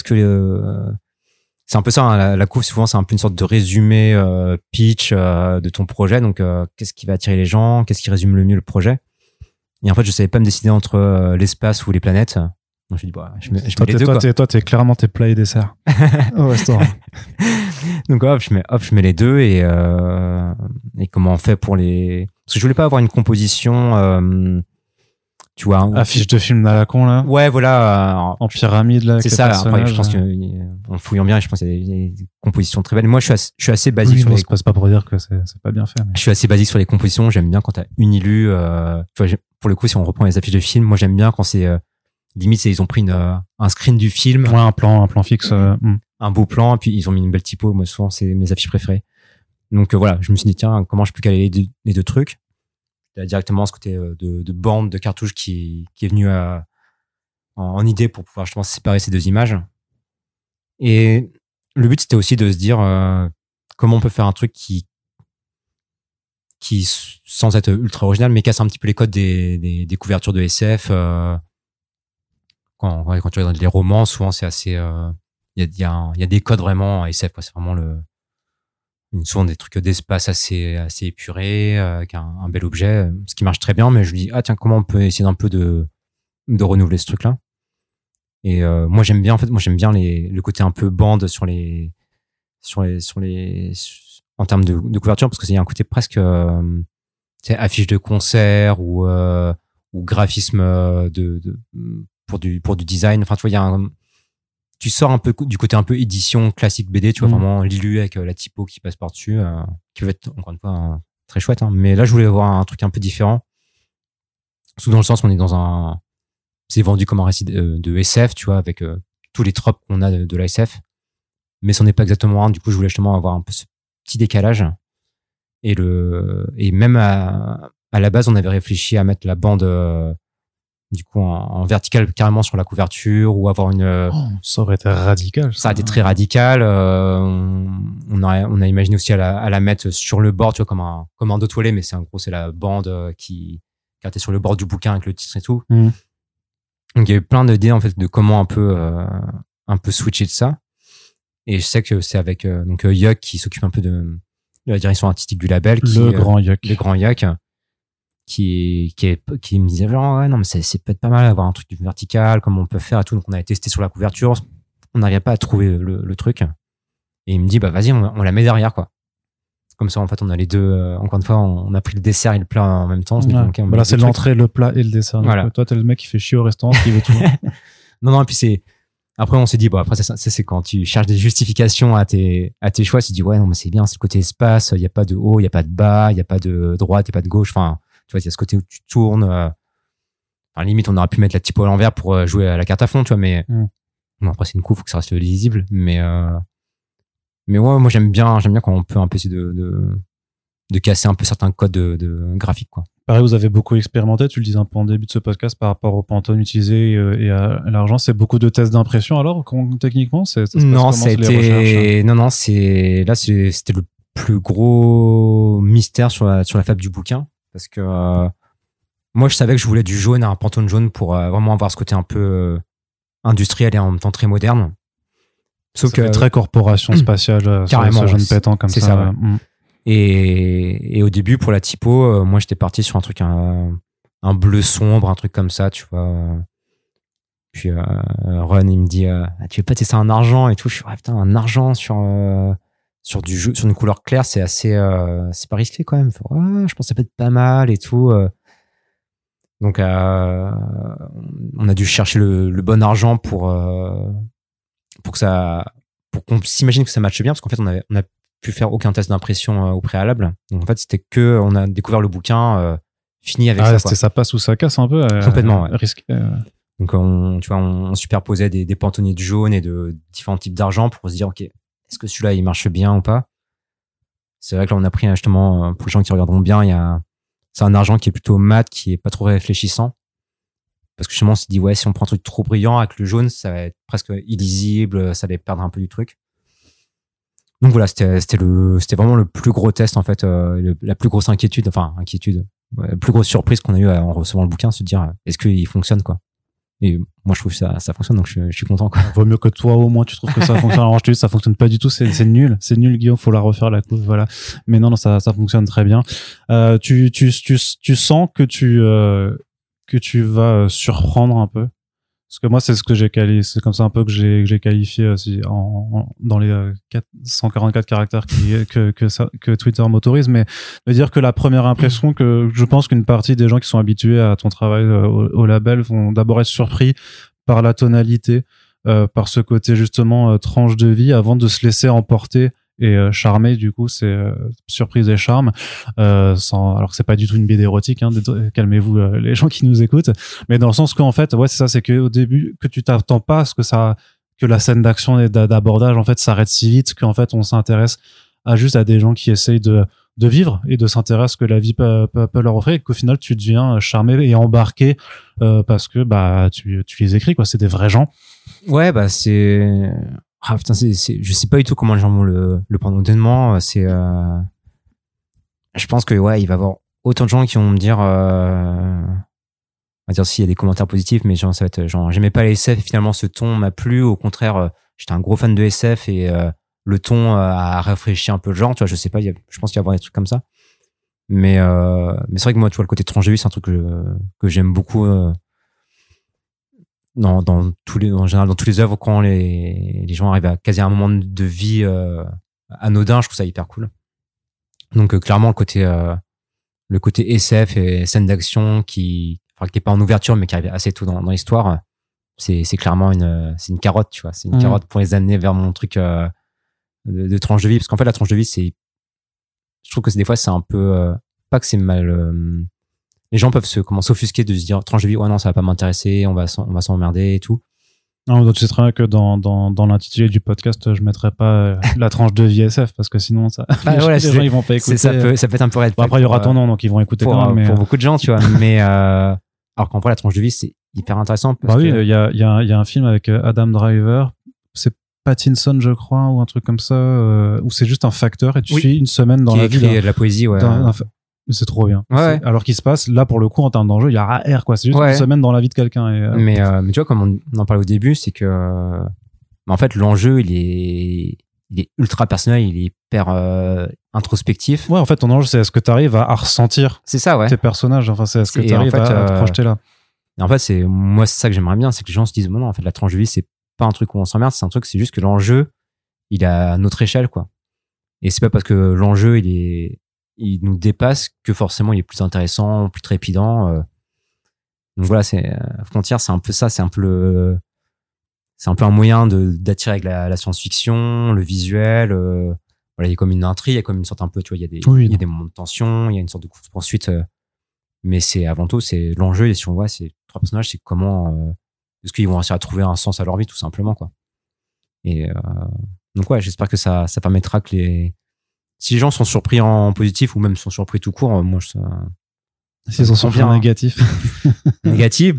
[SPEAKER 2] c'est un peu ça, hein, la couve, souvent, c'est un peu une sorte de résumé, pitch, de ton projet. Donc, qu'est-ce qui va attirer les gens? Qu'est-ce qui résume le mieux le projet? Et en fait, je savais pas me décider entre l'espace ou les planètes. Donc, je me suis dit, bah, je mets les deux, quoi.
[SPEAKER 1] Toi, t'es clairement tes plats et desserts au restaurant.
[SPEAKER 2] Donc, hop, je mets les deux et comment on fait pour les... Parce que je voulais pas avoir une composition, tu vois.
[SPEAKER 1] Affiche de film à la con, là.
[SPEAKER 2] Ouais, voilà.
[SPEAKER 1] En pyramide, là.
[SPEAKER 2] C'est ça. Après, je pense qu'en fouillant bien, je pense qu'il y a des compositions très belles. Moi, je suis assez basique sur les...
[SPEAKER 1] c'est pas pour dire que c'est pas bien fait. Mais...
[SPEAKER 2] Je suis assez basique sur les compositions. J'aime bien quand t'as une illu, tu vois, pour le coup, si on reprend les affiches de film, moi, j'aime bien quand c'est, limite, ils ont pris un screen du film.
[SPEAKER 1] Ouais, un plan fixe.
[SPEAKER 2] Un beau plan, et puis ils ont mis une belle typo. Moi, souvent, c'est mes affiches préférées. Donc, voilà, je me suis dit, tiens, comment je peux caler les deux trucs? Il y a directement ce côté de bande, de cartouche qui est venu en idée pour pouvoir justement séparer ces deux images. Et le but, c'était aussi de se dire comment on peut faire un truc qui sans être ultra original, mais casse un petit peu les codes des couvertures de SF. Quand tu regardes les romans, souvent c'est assez... Il y a des codes vraiment SF, quoi. C'est vraiment souvent des trucs d'espace assez épurés, avec un bel objet, ce qui marche très bien. Mais je me dis, tiens, comment on peut essayer d'un peu de renouveler ce truc-là? Et moi j'aime bien le côté un peu bande sur les en termes de couverture, parce que il y a un côté presque affiche de concert ou graphisme pour du design. Enfin, tu vois, tu sors un peu du côté un peu édition classique BD, tu vois, vraiment l'illu avec la typo qui passe par-dessus, qui va être encore une fois très chouette, hein. Mais là, je voulais avoir un truc un peu différent, surtout dans le sens où on est c'est vendu comme un récit de SF, tu vois, avec tous les tropes qu'on a de la SF, mais ce n'est pas exactement un. Du coup, je voulais justement avoir un peu ce petit décalage. Et même à la base, on avait réfléchi à mettre la bande du coup en vertical carrément sur la couverture, ou avoir
[SPEAKER 1] ça aurait été radical.
[SPEAKER 2] Ça a été très radical. On a imaginé aussi à la mettre sur le bord, tu vois, comme un dos toilé, mais c'est la bande qui était sur le bord du bouquin avec le titre et tout. Donc il y a eu plein d'idées en fait de comment un peu switcher de ça. Et je sais que c'est avec donc Yuck qui s'occupe un peu de la direction artistique du label,
[SPEAKER 1] le grand Yuck,
[SPEAKER 2] qui me disait genre, ouais, non mais c'est peut-être pas mal d'avoir un truc vertical, comment on peut faire et tout. Donc on avait testé sur la couverture, on n'arrivait pas à trouver le truc, et il me dit bah vas-y, on la met derrière, quoi. Comme ça en fait on a les deux, encore une fois on a pris le dessert et le plat en même temps.
[SPEAKER 1] Là c'est l'entrée, le plat et le dessert.
[SPEAKER 2] Voilà.
[SPEAKER 1] Donc, toi t'es le mec qui fait chier au restaurant, qui veut tout.
[SPEAKER 2] non, et puis après on s'est dit bon, après ça c'est quand tu cherches des justifications à tes choix, tu te dis ouais non mais c'est bien, c'est le côté espace, il y a pas de haut, il y a pas de bas, il y a pas de droite, il y a pas de gauche, enfin tu vois, il y a ce côté où tu tournes, enfin limite on aurait pu mettre la typo à l'envers pour jouer à la carte à fond, tu vois, mais bon, après c'est une couve, faut que ça reste lisible, mais ouais, moi j'aime bien quand on peut un peu essayer de casser un peu certains codes de graphique, quoi.
[SPEAKER 1] Pareil, vous avez beaucoup expérimenté, tu le disais un peu en début de ce podcast, par rapport au Pantone utilisé et à l'argent. C'est beaucoup de tests d'impression, alors, techniquement, ça se passe
[SPEAKER 2] non,
[SPEAKER 1] comment,
[SPEAKER 2] c'était le plus gros mystère sur la fable du bouquin, parce que moi je savais que je voulais du jaune, un Pantone jaune, pour vraiment avoir ce côté un peu industriel et en même temps très moderne.
[SPEAKER 1] Sauf que très corporation spatiale,
[SPEAKER 2] carrément,
[SPEAKER 1] ce jaune pétant comme ça.
[SPEAKER 2] C'est ça, ouais. Et au début, pour la typo, moi j'étais parti sur un truc, un bleu sombre, un truc comme ça, tu vois. Puis Ron, il me dit tu veux pas tester un argent et tout. Je suis putain, un argent sur une couleur claire, c'est pas risqué quand même. Ouais, je pense que ça peut être pas mal et tout. Donc on a dû chercher le bon argent pour qu'on s'imagine que ça matche bien, parce qu'en fait on a pu faire aucun test d'impression au préalable. Donc en fait c'était que on a découvert le bouquin fini avec ça, quoi.
[SPEAKER 1] Ça passe ou ça casse un peu.
[SPEAKER 2] Complètement, ouais.
[SPEAKER 1] Risqué.
[SPEAKER 2] Donc on superposait des pantonniers de jaune et de différents types d'argent pour se dire ok, est-ce que celui-là il marche bien ou pas. C'est vrai que là on a pris justement, pour les gens qui regarderont bien, c'est un argent qui est plutôt mat, qui est pas trop réfléchissant, parce que justement on s'est dit ouais, si on prend un truc trop brillant avec le jaune, ça va être presque illisible, ça va perdre un peu du truc. Donc voilà, c'était vraiment le plus gros test en fait, la plus grosse inquiétude, la plus grosse surprise qu'on a eu en recevant le bouquin, se dire est-ce qu'il fonctionne quoi. Et moi je trouve que ça fonctionne, donc je suis content quoi.
[SPEAKER 1] Vaut mieux que toi au moins tu trouves que ça fonctionne. Alors je te dis ça fonctionne pas du tout, c'est nul Guillaume, faut la refaire la couve, voilà. Mais non ça fonctionne très bien. Tu sens que tu vas surprendre un peu. Parce que moi, c'est ce que c'est comme ça un peu que j'ai qualifié aussi dans les 144 caractères que Twitter m'autorise, mais de dire que la première impression que je pense qu'une partie des gens qui sont habitués à ton travail au label vont d'abord être surpris par la tonalité, par ce côté justement tranche de vie avant de se laisser emporter et charmer. Du coup c'est surprise et charme, alors que c'est pas du tout une BD érotique, hein, calmez-vous les gens qui nous écoutent, mais dans le sens qu'en fait ouais c'est ça, c'est que au début que tu t'attends pas à ce que la scène d'action et d'abordage en fait s'arrête si vite, qu'en fait on s'intéresse juste à des gens qui essayent de vivre et de s'intéresser à ce que la vie peut leur offrir, et qu'au final tu deviens charmé et embarqué parce que bah tu les écris quoi, c'est des vrais gens.
[SPEAKER 2] Ouais, bah c'est putain, je sais pas du tout comment les gens vont le prendre honnêtement. Je pense que ouais, il va y avoir autant de gens qui vont me dire, on va dire s'il y a des commentaires positifs, mais genre ça va être genre j'aimais pas les SF et finalement ce ton m'a plu. Au contraire, j'étais un gros fan de SF et le ton a rafraîchi un peu le genre. Tu vois, je sais pas, je pense qu'il va y avoir des trucs comme ça. Mais c'est vrai que moi, tu vois, le côté tranche de vie, c'est un truc que j'aime beaucoup. En général, dans toutes les œuvres, quand les gens arrivent à quasi un moment de vie anodin, je trouve ça hyper cool. Donc clairement le côté SF et scène d'action qui est pas en ouverture mais qui arrive assez tôt dans l'histoire, c'est clairement c'est une carotte, tu vois, c'est une carotte pour les amener vers mon truc de tranche de vie, parce qu'en fait la tranche de vie je trouve que des fois c'est un peu pas que c'est mal. Les gens peuvent s'offusquer de se dire tranche de vie, ouais non ça va pas m'intéresser, on va s'emmerder et tout.
[SPEAKER 1] Non, donc tu sais très bien que dans l'intitulé du podcast, je mettrai pas la tranche de vie SF, parce que sinon ça, les gens ils vont pas écouter.
[SPEAKER 2] Ça peut être un peu red flag.
[SPEAKER 1] Bon, après il y aura ton nom, donc ils vont écouter
[SPEAKER 2] pour,
[SPEAKER 1] quand même.
[SPEAKER 2] Pour beaucoup de gens, tu vois. Mais alors qu'en vrai la tranche de vie c'est hyper intéressant. Parce
[SPEAKER 1] oui, il y a un film avec Adam Driver, c'est Pattinson je crois, ou un truc comme ça, où c'est juste un facteur et tu suis une semaine dans la vie
[SPEAKER 2] de la poésie, ouais.
[SPEAKER 1] C'est trop bien.
[SPEAKER 2] Ouais.
[SPEAKER 1] Alors qu'il se passe, là, pour le coup, en termes d'enjeu, il y a AR, quoi. C'est juste une semaine dans la vie de quelqu'un.
[SPEAKER 2] Mais tu vois, comme on en parlait au début, c'est que, en fait, l'enjeu, il est ultra personnel, il est hyper introspectif.
[SPEAKER 1] Ouais, en fait, ton enjeu, c'est est-ce que tu arrives à ressentir
[SPEAKER 2] tes
[SPEAKER 1] personnages. Enfin, c'est est-ce que tu arrives à te projeter là.
[SPEAKER 2] Et en fait, c'est ça que j'aimerais bien, c'est que les gens se disent, bon, non, en fait, la tranche de vie, c'est pas un truc où on s'emmerde, c'est un truc, c'est juste que l'enjeu, il est à notre échelle, quoi. Et c'est pas parce que l'enjeu, il nous dépasse que forcément il est plus intéressant, plus trépidant. Donc voilà, Frontières, c'est un peu ça, c'est un peu un moyen d'attirer avec la science-fiction, le visuel. Voilà, il y a comme une intrigue, il y a comme une sorte un peu, tu vois, il y a des moments de tension, il y a une sorte de course-poursuite. Mais c'est avant tout, c'est l'enjeu. Et si on voit ces trois personnages, c'est comment est-ce qu'ils vont réussir à trouver un sens à leur vie, tout simplement, quoi. Et donc ouais, j'espère que ça permettra que si les gens sont surpris en positif ou même sont surpris tout court, moi
[SPEAKER 1] s'ils sont surpris en négatif.
[SPEAKER 2] Négatif,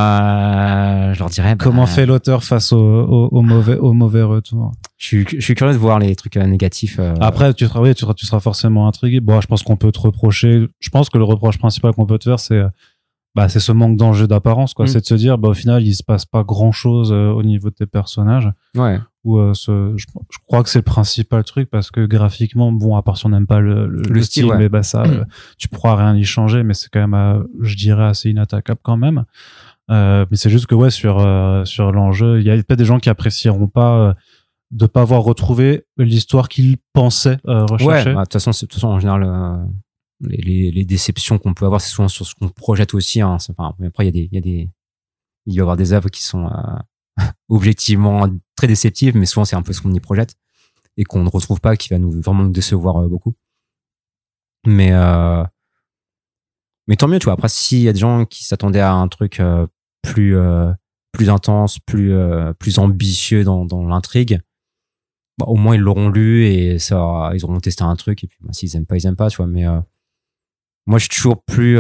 [SPEAKER 2] bah je leur dirais
[SPEAKER 1] comment fait l'auteur face au mauvais retour.
[SPEAKER 2] Je suis curieux de voir les trucs négatifs.
[SPEAKER 1] Après tu seras forcément intrigué. Bon, je pense qu'on peut te reprocher, je pense que le reproche principal qu'on peut te faire, c'est ce manque d'enjeu d'apparence, quoi. C'est de se dire au final il se passe pas grand chose au niveau de tes personnages.
[SPEAKER 2] Ouais.
[SPEAKER 1] Ou je crois que c'est le principal truc, parce que graphiquement, bon, à part si on n'aime pas le style, ouais. Mais ça tu pourras rien y changer, mais c'est quand même je dirais assez inattaquable quand même. Mais c'est juste que ouais, sur l'enjeu, il y a peut-être des gens qui apprécieront pas de pas avoir retrouvé l'histoire qu'ils pensaient rechercher.
[SPEAKER 2] Ouais, de toute façon en général les déceptions qu'on peut avoir, c'est souvent sur ce qu'on projette aussi, hein. Après il va y avoir des œuvres qui sont objectivement très déceptives, mais souvent c'est un peu ce qu'on y projette et qu'on ne retrouve pas, qui va vraiment nous décevoir beaucoup. Mais tant mieux, tu vois. Après, s'il y a des gens qui s'attendaient à un truc plus intense, plus ambitieux dans l'intrigue, bah, au moins ils l'auront lu et ils auront testé un truc, et puis bah, s'ils aiment pas, ils aiment pas, tu vois. Mais moi je suis toujours plus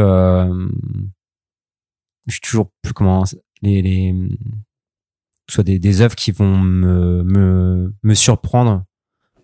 [SPEAKER 2] comment soit des œuvres qui vont me surprendre,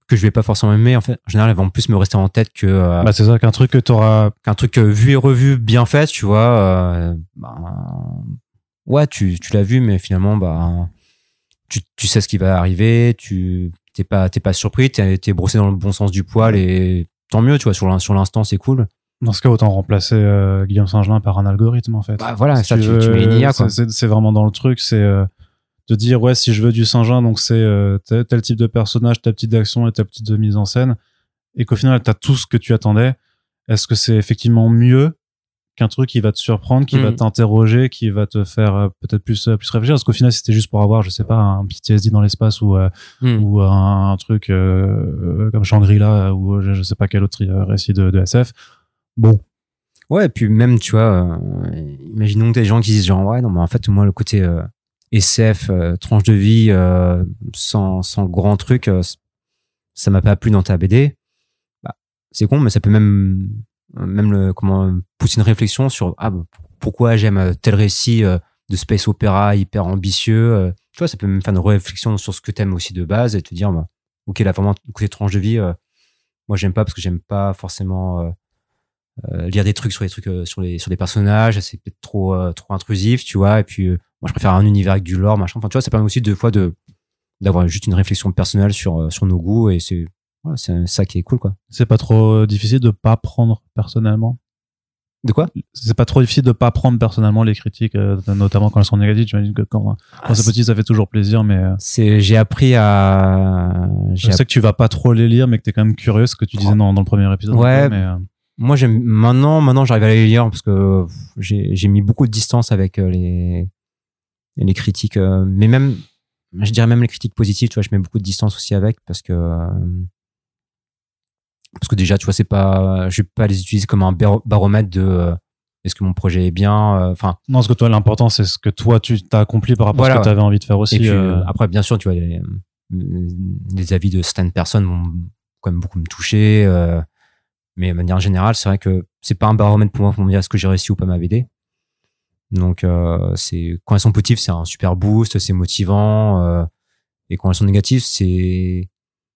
[SPEAKER 2] que je vais pas forcément aimer, en fait, en général, elles vont plus me rester en tête que
[SPEAKER 1] Bah, c'est ça qu'un truc que t'auras.
[SPEAKER 2] qu'un truc vu et revu bien fait, tu vois. Ouais, tu l'as vu, mais finalement, bah, tu sais ce qui va arriver, t'es pas surpris, t'es brossé dans le bon sens du poil et tant mieux, tu vois, sur l'instant, c'est cool.
[SPEAKER 1] Dans ce cas, autant remplacer Guillaume Singelin par un algorithme, en fait.
[SPEAKER 2] Bah voilà,
[SPEAKER 1] Si
[SPEAKER 2] ça, tu
[SPEAKER 1] veux,
[SPEAKER 2] mets une IA, quoi.
[SPEAKER 1] c'est vraiment dans le truc, c'est de dire, ouais, si je veux du Saint-Jean, donc c'est tel type de personnage, telle petite action et telle petite mise en scène, et qu'au final, t'as tout ce que tu attendais. Est-ce que c'est effectivement mieux qu'un truc qui va te surprendre, qui va t'interroger, qui va te faire peut-être plus réfléchir? Parce qu'au final, si c'était juste pour avoir, je sais pas, un PTSD dans l'espace ou un truc comme Shangri-La ou je sais pas quel autre récit de SF, bon.
[SPEAKER 2] Ouais, et puis même, tu vois, imaginons des gens qui disent genre, ouais, non, mais en fait, moi, le côté SF, tranche de vie, sans grand truc, ça m'a pas plu dans ta BD. Bah, c'est con, mais ça peut même pousser une réflexion sur pourquoi j'aime tel récit de space opéra hyper ambitieux. Tu vois, ça peut même faire une réflexion sur ce que t'aimes aussi de base et te dire, bah, ok, là, vraiment, le côté tranche de vie, moi, j'aime pas parce que j'aime pas forcément lire des trucs sur les personnages, c'est peut-être trop intrusif, tu vois, et puis moi je préfère un univers avec du lore, machin. Enfin, tu vois, ça permet aussi deux fois d'avoir juste une réflexion personnelle sur nos goûts, et c'est ça qui est cool, quoi.
[SPEAKER 1] C'est pas trop difficile de pas prendre personnellement?
[SPEAKER 2] De quoi?
[SPEAKER 1] C'est pas trop difficile de pas prendre personnellement les critiques, notamment quand elles sont négatives. J'imagine que quand c'est petit, ça fait toujours plaisir, mais
[SPEAKER 2] j'ai appris à
[SPEAKER 1] je sais que tu vas pas trop les lire, mais que t'es quand même curieux, ce que tu disais dans le premier épisode.
[SPEAKER 2] Ouais.
[SPEAKER 1] Mais
[SPEAKER 2] moi, j'aime maintenant j'arrive à les lire parce que j'ai mis beaucoup de distance avec les critiques, mais même, je dirais même les critiques positives, tu vois, je mets beaucoup de distance aussi avec parce que déjà, tu vois, je vais pas les utiliser comme un baromètre de est-ce que mon projet est bien, enfin.
[SPEAKER 1] Non, parce que toi, l'important, c'est ce que toi, tu t'as accompli par rapport à ce que tu avais envie de faire aussi.
[SPEAKER 2] Et puis, après, bien sûr, tu vois, les avis de certaines personnes vont quand même beaucoup me toucher, mais de manière générale, c'est vrai que c'est pas un baromètre pour moi pour me dire est-ce que j'ai réussi ou pas ma BD. Donc, c'est, quand elles sont positives, c'est un super boost, c'est motivant, et quand elles sont négatives, c'est,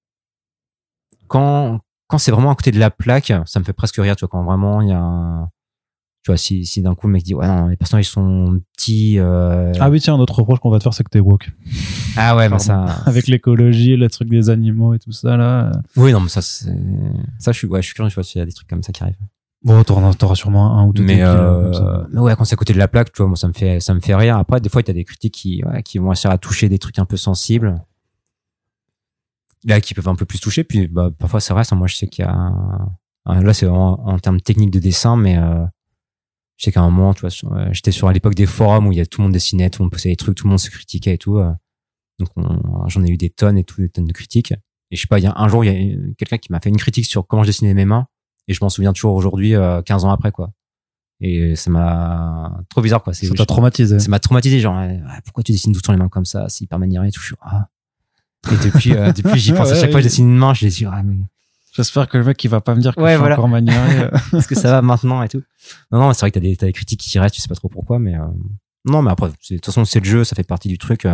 [SPEAKER 2] quand c'est vraiment à côté de la plaque, ça me fait presque rire, tu vois, quand vraiment il y a tu vois, si d'un coup le mec dit ouais, non, les personnages ils sont petits,
[SPEAKER 1] Ah oui, tiens, un autre reproche qu'on va te faire, c'est que t'es woke.
[SPEAKER 2] Ah ouais, mais ça.
[SPEAKER 1] Avec l'écologie, le truc des animaux et tout ça, là.
[SPEAKER 2] Oui, non, mais ça, je suis curieux, tu vois, s'il y a des trucs comme ça qui arrivent.
[SPEAKER 1] Bon, t'auras sûrement un ou deux.
[SPEAKER 2] Mais ouais, quand c'est à côté de la plaque, tu vois, moi, ça me fait rire. Après, des fois, t'as des critiques qui vont essayer à toucher des trucs un peu sensibles. Là, qui peuvent un peu plus toucher. Puis, bah, parfois, c'est vrai, ça, moi, je sais qu'il y a là, c'est vraiment en termes techniques de dessin, mais je sais qu'à un moment, tu vois, j'étais à l'époque des forums où il y a tout le monde dessinait, tout le monde postait des trucs, tout le monde se critiquait et tout. Donc, j'en ai eu des tonnes de critiques. Et je sais pas, un jour, il y a quelqu'un qui m'a fait une critique sur comment je dessinais mes mains. Et je m'en souviens toujours aujourd'hui, 15 ans après, quoi. Et ça m'a trop bizarre, quoi.
[SPEAKER 1] Ça t'a traumatisé.
[SPEAKER 2] Ça m'a traumatisé, genre, pourquoi tu dessines tout le temps les mains comme ça? C'est hyper maniéré et tout. Et depuis, j'y pense. À chaque fois que je dessine une main, je dis, mais
[SPEAKER 1] j'espère que le mec, il va pas me dire que je suis encore maniéré.
[SPEAKER 2] Est-ce que ça va maintenant et tout? Non, c'est vrai que t'as des critiques qui restent, tu sais pas trop pourquoi, mais non, mais après, de toute façon, c'est le jeu, ça fait partie du truc.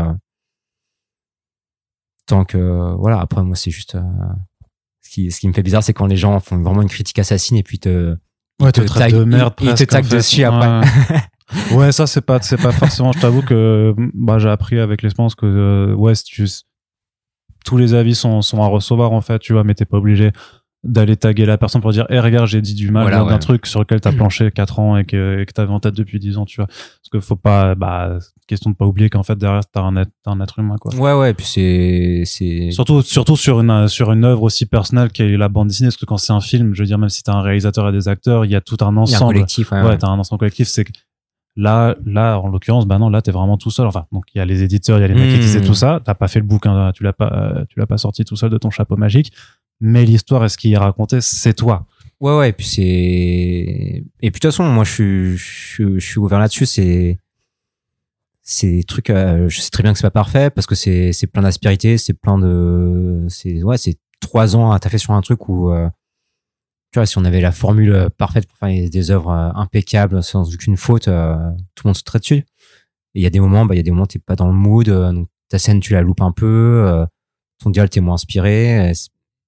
[SPEAKER 2] Tant que, voilà, après, moi, c'est juste, ce qui me fait bizarre, c'est quand les gens font vraiment une critique assassine et puis te
[SPEAKER 1] traitent de merde presque.
[SPEAKER 2] Ils te taguent dessus après.
[SPEAKER 1] Ouais, ça, c'est pas forcément, je t'avoue que, bah, j'ai appris avec l'expérience que, ouais, tous les avis sont à recevoir, en fait, tu vois, mais t'es pas obligé d'aller taguer la personne pour dire, regarde, j'ai dit du mal d'un truc sur lequel t'as planché 4 ans et que t'avais en tête depuis 10 ans, tu vois. Parce que faut pas, question de pas oublier qu'en fait, derrière, t'as un être humain, quoi.
[SPEAKER 2] Ouais, et puis c'est...
[SPEAKER 1] Surtout sur une œuvre aussi personnelle qu'est la bande dessinée, parce que quand c'est un film, je veux dire, même si t'as un réalisateur et des acteurs, il y a tout un ensemble. Il y a un
[SPEAKER 2] collectif,
[SPEAKER 1] ouais, t'as un ensemble collectif, c'est que là, en l'occurrence, non, là, t'es vraiment tout seul. Enfin, donc, il y a les éditeurs, il y a les mecs qui disaient tout ça. T'as pas fait le bouquin, tu l'as pas sorti tout seul de ton chapeau magique. Mais l'histoire, est-ce qu'il est raconté, c'est toi.
[SPEAKER 2] Ouais, et puis de toute façon, moi, je suis ouvert là-dessus, c'est des trucs, je sais très bien que c'est pas parfait parce que c'est plein d'aspérités, c'est 3 ans à taffer sur un truc où, tu vois, si on avait la formule parfaite pour faire des œuvres impeccables sans aucune faute, tout le monde se traite dessus. Et il y a des moments, t'es pas dans le mood, donc ta scène, tu la loupes un peu, ton dialogue, t'es moins inspiré.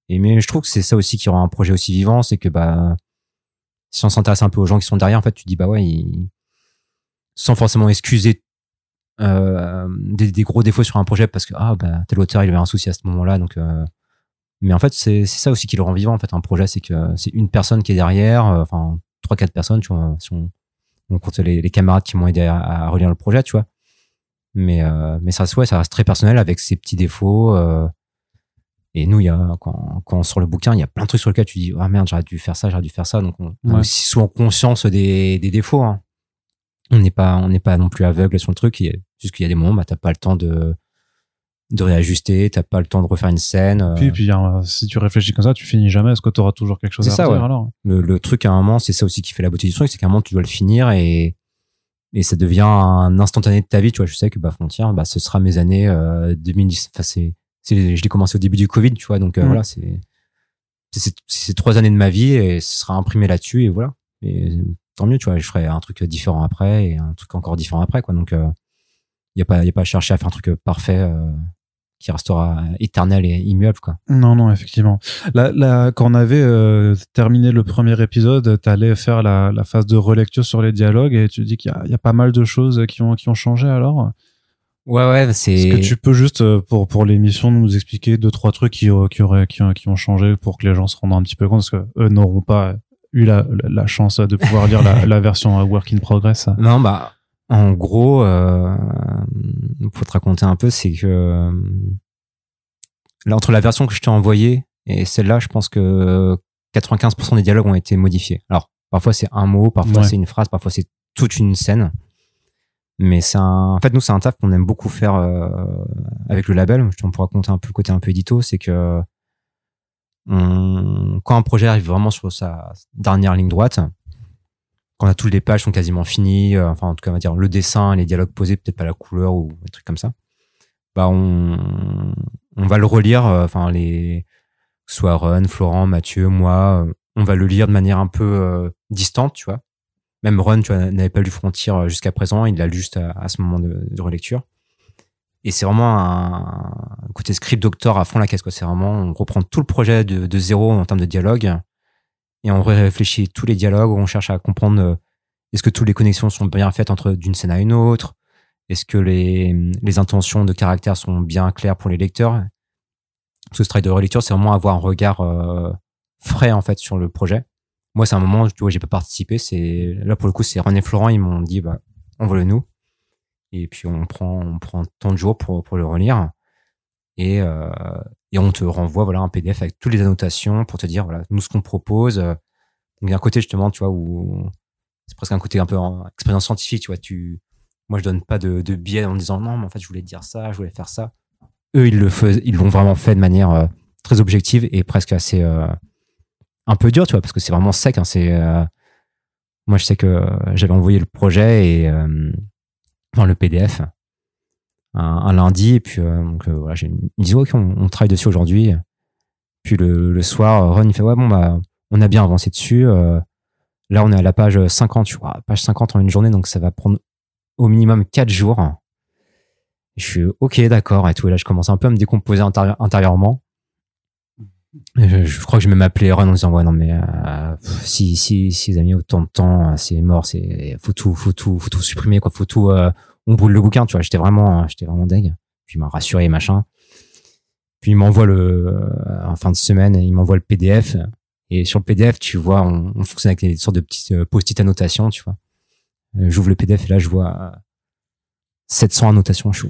[SPEAKER 2] mais je trouve que c'est ça aussi qui rend un projet aussi vivant, c'est que si on s'intéresse un peu aux gens qui sont derrière, en fait, tu dis sans forcément excuser des gros défauts sur un projet parce que tel auteur il avait un souci à ce moment-là, donc mais en fait c'est ça aussi qui le rend vivant en fait un projet, c'est que c'est une personne qui est derrière, 3-4 personnes, tu vois, si on compte les camarades qui m'ont aidé à relire le projet, tu vois, mais ça reste très personnel avec ses petits défauts, et nous quand on sort le bouquin, il y a plein de trucs sur lesquels tu dis merde, j'aurais dû faire ça, donc on a aussi souvent conscience des défauts, hein. On n'est pas non plus aveugle sur le truc, juste qu'il y a des moments t'as pas le temps de réajuster, t'as pas le temps de refaire une scène.
[SPEAKER 1] Puis si tu réfléchis comme ça, tu finis jamais, est-ce que tu auras toujours quelque chose à redire alors?
[SPEAKER 2] Le truc à un moment, c'est ça aussi qui fait la beauté du truc, c'est qu'à un moment tu dois le finir et ça devient un instantané de ta vie, tu vois. Je sais que Frontier, ce sera mes années 2010. Enfin je l'ai commencé au début du Covid, tu vois, donc voilà, c'est 3 années de ma vie et ce sera imprimé là-dessus et voilà. Et tant mieux, tu vois, je ferai un truc différent après et un truc encore différent après, quoi. Donc y a pas à chercher à faire un truc parfait qui restera éternel et immuable, quoi.
[SPEAKER 1] Non, effectivement. Là, quand on avait terminé le premier épisode, t'allais faire la phase de relecture sur les dialogues et tu dis qu'il y a pas mal de choses qui ont changé alors.
[SPEAKER 2] Ouais, c'est.
[SPEAKER 1] Est-ce que tu peux juste pour l'émission nous expliquer 2-3 trucs qui ont changé pour que les gens se rendent un petit peu compte, parce que eux n'auront pas eu la chance de pouvoir lire la version work in progress.
[SPEAKER 2] Non, en gros, pour te raconter un peu, c'est que là, entre la version que je t'ai envoyée et celle-là, je pense que 95% des dialogues ont été modifiés. Alors, parfois c'est un mot, parfois c'est une phrase, parfois c'est toute une scène. Mais en fait, nous, c'est un taf qu'on aime beaucoup faire avec le label. On pourra raconter un peu le côté un peu édito, c'est que quand un projet arrive vraiment sur sa dernière ligne droite, quand toutes les pages sont quasiment finies, en tout cas, on va dire le dessin, les dialogues posés, peut-être pas la couleur ou des trucs comme ça, on va le relire, que ce soit Ron, Florent, Mathieu, moi, on va le lire de manière un peu distante, tu vois. Même Ron, tu vois, n'avait pas lu Frontier jusqu'à présent, il l'a lu juste à ce moment de relecture. Et c'est vraiment un côté script doctor à fond la caisse, quoi. C'est vraiment, on reprend tout le projet de zéro en termes de dialogue et on réfléchit tous les dialogues, on cherche à comprendre est-ce que toutes les connexions sont bien faites d'une scène à une autre, est-ce que les intentions de caractère sont bien claires pour les lecteurs. Ce travail de relecture, c'est vraiment avoir un regard frais en fait sur le projet. Moi, c'est un moment, tu vois, j'ai pas participé. Là pour le coup, c'est Ron et Florent, ils m'ont dit envoie-le nous. Et puis on prend tant de jours pour le relire et on te renvoie un PDF avec toutes les annotations pour te dire voilà nous ce qu'on propose. Donc il y a un côté justement, tu vois, où c'est presque un côté un peu en expérience scientifique, tu vois. Moi je donne pas de biais en disant non mais en fait je voulais dire ça, je voulais faire ça. Eux ils l'ont vraiment fait de manière très objective et presque assez un peu dur, tu vois, parce que c'est vraiment sec, hein. Moi je sais que j'avais envoyé le projet et le PDF un lundi et puis donc voilà, ils me disent ok on travaille dessus aujourd'hui. Puis le soir Ron il fait on a bien avancé dessus, là on est à la page 50, tu vois, page 50 en une journée, donc ça va prendre au minimum 4 jours. Et je suis ok d'accord et tout, et là je commence un peu à me décomposer intérieurement. Je crois que je vais même appeler Ron en disant non mais si ils ont mis autant de temps, c'est mort, faut tout supprimer, quoi, faut tout on brûle le bouquin, tu vois. J'étais vraiment deg. Puis il m'a rassuré, machin. Puis il m'envoie en fin de semaine, il m'envoie le PDF et sur le PDF, tu vois, on fonctionne avec des sortes de petites post-it annotations, tu vois. J'ouvre le PDF et là je vois 700 annotations, je suis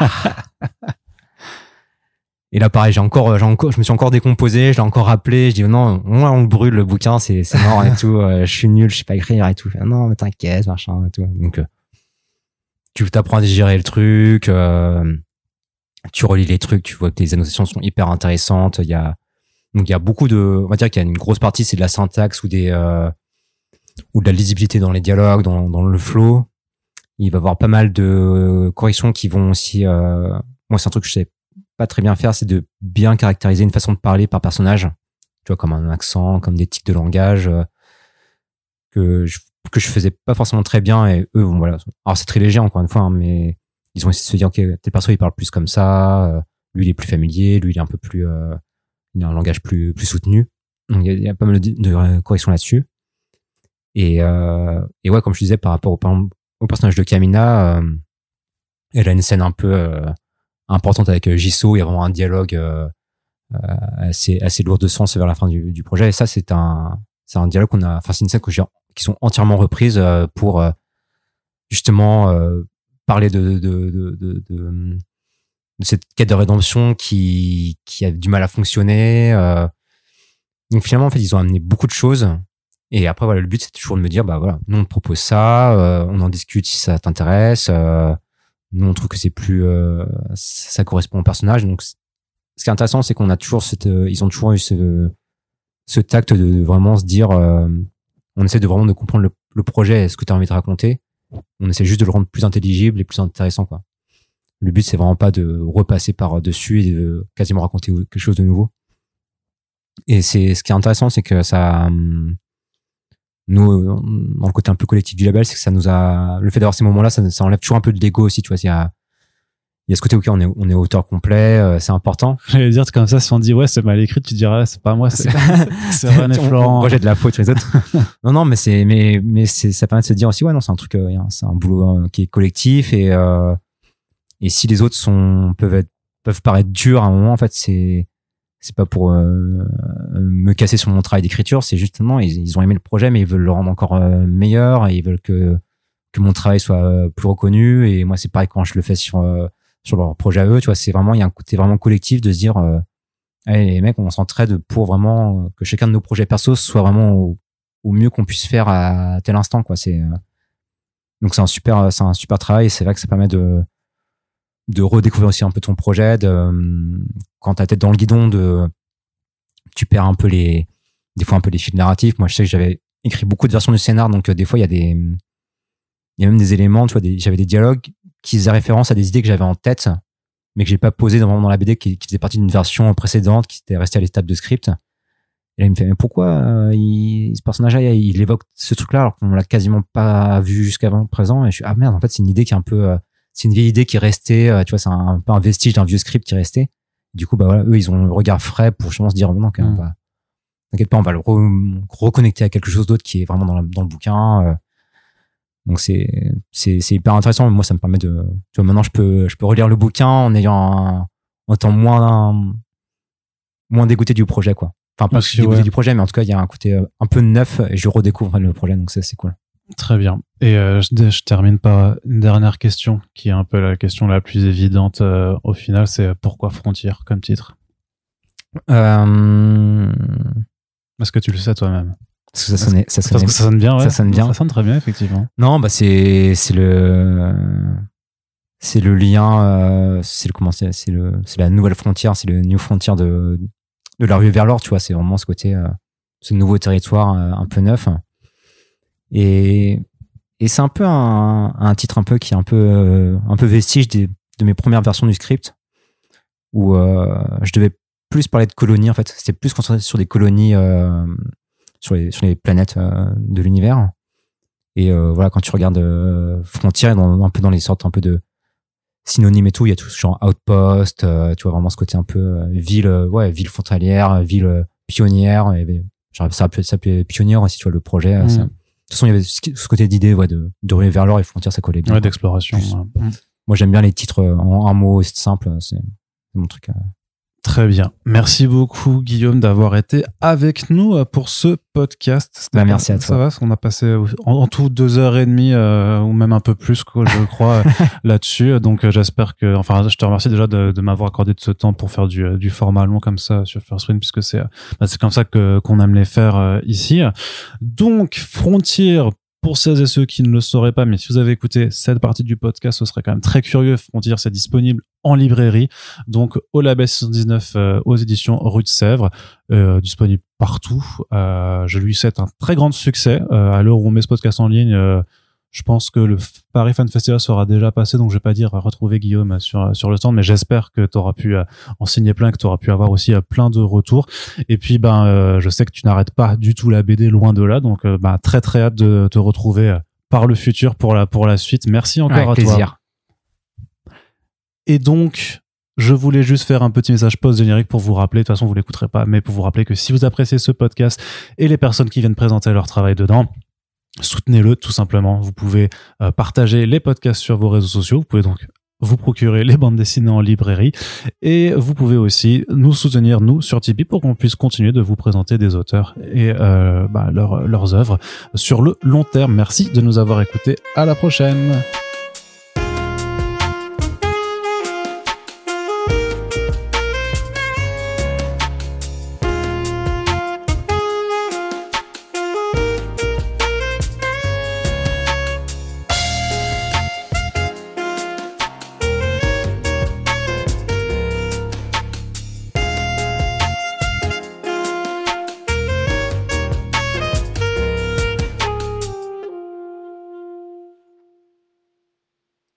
[SPEAKER 2] Et là, pareil, je me suis encore décomposé, je l'ai encore rappelé, je dis, non, on le brûle, le bouquin, c'est mort et tout, je suis nul, je sais pas écrire et tout. Non, mais t'inquiète, machin et tout. Donc, tu t'apprends à digérer le truc, tu relis les trucs, tu vois que les annotations sont hyper intéressantes. Il y a beaucoup on va dire qu'il y a une grosse partie, c'est de la syntaxe ou de la lisibilité dans les dialogues, dans le flow. Il va y avoir pas mal de corrections qui vont aussi, moi, c'est un truc que je sais pas très bien faire, c'est de bien caractériser une façon de parler par personnage, tu vois, comme un accent, comme des tics de langage que je faisais pas forcément très bien, et eux voilà, alors c'est très léger encore une fois, hein, mais ils ont essayé de se dire ok, tel perso il parle plus comme ça, lui il est plus familier, lui il est un peu plus il y a un langage plus soutenu. Donc il y a pas mal de corrections là-dessus. Et ouais, comme je disais, par rapport au personnage de Kamina, elle a une scène un peu importante avec Jisoo. Il y a vraiment un dialogue assez lourd de sens vers la fin du projet. Et ça, c'est un dialogue c'est une scène qui sont entièrement reprises pour justement parler de cette quête de rédemption qui a du mal à fonctionner. Donc finalement, en fait, ils ont amené beaucoup de choses. Et après, voilà, le but, c'est toujours de me dire, bah voilà, nous on te propose ça, on en discute si ça t'intéresse. Nous, on trouve que c'est plus, ça correspond au personnage. Donc, ce qui est intéressant, c'est qu'on a toujours ils ont toujours eu ce tact de vraiment se dire, on essaie de vraiment de comprendre le projet, ce que tu as envie de raconter. On essaie juste de le rendre plus intelligible et plus intéressant, quoi. Le but, c'est vraiment pas de repasser par dessus et de quasiment raconter quelque chose de nouveau. Et ce qui est intéressant, c'est que ça, nous, dans le côté un peu collectif du label, c'est que ça nous a, le fait d'avoir ces moments-là, ça enlève toujours un peu de l'ego aussi, tu vois. Il y a ce côté, ok, on est auteur complet, c'est important.
[SPEAKER 1] J'allais dire comme ça, si on dit ouais, c'est mal écrit, tu dirais c'est pas moi, c'est René Florent.
[SPEAKER 2] Moi, j'ai de la faute sur les autres. non, mais ça permet de se dire aussi, ouais, non, c'est un truc, c'est un boulot qui est collectif et si les autres peuvent paraître durs à un moment, en fait, c'est pas pour me casser sur mon travail d'écriture, c'est justement ils ont aimé le projet mais ils veulent le rendre encore meilleur et ils veulent que mon travail soit plus reconnu. Et moi c'est pareil quand je le fais sur leur projet à eux, tu vois, c'est vraiment, il y a un côté vraiment collectif de se dire allez les mecs, on s'entraide pour vraiment que chacun de nos projets perso soit vraiment au mieux qu'on puisse faire à tel instant, quoi. Donc c'est un super travail et c'est vrai que ça permet de redécouvrir aussi un peu ton projet, quand t'as la tête dans le guidon, tu perds un peu des fois un peu les fils narratifs. Moi, je sais que j'avais écrit beaucoup de versions du scénar, donc des fois, il y a même des éléments, tu vois, j'avais des dialogues qui faisaient référence à des idées que j'avais en tête, mais que j'ai pas posées dans la BD, qui faisait partie d'une version précédente, qui était restée à l'étape de script. Et là, il me fait, mais pourquoi ce personnage-là, il évoque ce truc-là, alors qu'on l'a quasiment pas vu jusqu'à présent? Et je suis, ah merde, en fait, c'est une idée qui est un peu, c'est une vieille idée qui est restée, tu vois, c'est un peu un vestige d'un vieux script qui est resté. Du coup, bah voilà, eux, ils ont le regard frais pour justement se dire, non, quand même, t'inquiète pas, on va le reconnecter à quelque chose d'autre qui est vraiment dans le bouquin. Donc c'est hyper intéressant. Moi, ça me permet tu vois, maintenant, je peux relire le bouquin en étant moins dégoûté du projet, quoi. Enfin, pas dégoûté du projet, mais en tout cas, il y a un côté un peu neuf et je redécouvre le projet, donc c'est cool.
[SPEAKER 1] Très bien. Et je termine par une dernière question, qui est un peu la question la plus évidente au final, c'est pourquoi Frontier comme titre? Est-ce que tu le sais toi-même?
[SPEAKER 2] Parce que ça
[SPEAKER 1] sonne bien, ouais.
[SPEAKER 2] Ça sonne bien.
[SPEAKER 1] Ça sonne très bien, effectivement.
[SPEAKER 2] Non, bah c'est le lien, c'est la nouvelle frontière, c'est le new frontier de la rue vers l'or, tu vois. C'est vraiment ce côté, ce nouveau territoire un peu neuf. Et c'est un peu un titre un peu qui est un peu vestige de mes premières versions du script, où je devais plus parler de colonies, en fait. C'était plus concentré sur des colonies, sur les planètes de l'univers. Et voilà, quand tu regardes Frontier, un peu dans les sortes un peu de synonymes et tout, il y a tout ce genre outpost, tu vois, vraiment ce côté un peu ville frontalière, ville pionnière. Et genre, ça peut s'appeler pionnière aussi, tu vois, le projet. De toute façon, il y avait ce côté d'idée, ouais, de rue vers l'or et Frontier, ça collait bien.
[SPEAKER 1] Ouais, d'exploration.
[SPEAKER 2] Moi, j'aime bien les titres en un mot, c'est simple, c'est mon truc.
[SPEAKER 1] Très bien. Merci beaucoup, Guillaume, d'avoir été avec nous pour ce podcast.
[SPEAKER 2] Merci à toi.
[SPEAKER 1] Ça va, on a passé en tout 2h30 ou même un peu plus, je crois, là-dessus. Donc, j'espère que, enfin, je te remercie déjà de m'avoir accordé de ce temps pour faire du format long comme ça sur First Print, puisque c'est comme ça qu'on aime les faire ici. Donc, Frontier. Pour celles et ceux qui ne le sauraient pas, mais si vous avez écouté cette partie du podcast, ce serait quand même très curieux. Frontier, c'est disponible en librairie, donc au label 619 aux éditions Rue de Sèvres, disponible partout. Je lui souhaite un très grand succès. À l'heure où on met ce podcast en ligne, je pense que le Paris Fan Festival sera déjà passé, donc je vais pas dire retrouver Guillaume sur le stand, mais j'espère que tu auras pu en signer plein, que tu auras pu avoir aussi plein de retours. Et puis je sais que tu n'arrêtes pas du tout la BD, loin de là, donc très très hâte de te retrouver par le futur pour la suite. Merci encore à
[SPEAKER 2] plaisir.
[SPEAKER 1] toi. Et donc Je voulais juste faire un petit message post-générique pour vous rappeler, de toute façon vous l'écouterez pas, mais pour vous rappeler que si vous appréciez ce podcast et les personnes qui viennent présenter leur travail dedans, soutenez-le tout simplement. Vous pouvez partager les podcasts sur vos réseaux sociaux, vous pouvez donc vous procurer les bandes dessinées en librairie et vous pouvez aussi nous soutenir, nous, sur Tipeee pour qu'on puisse continuer de vous présenter des auteurs et leurs œuvres sur le long terme. Merci de nous avoir écoutés. À la prochaine.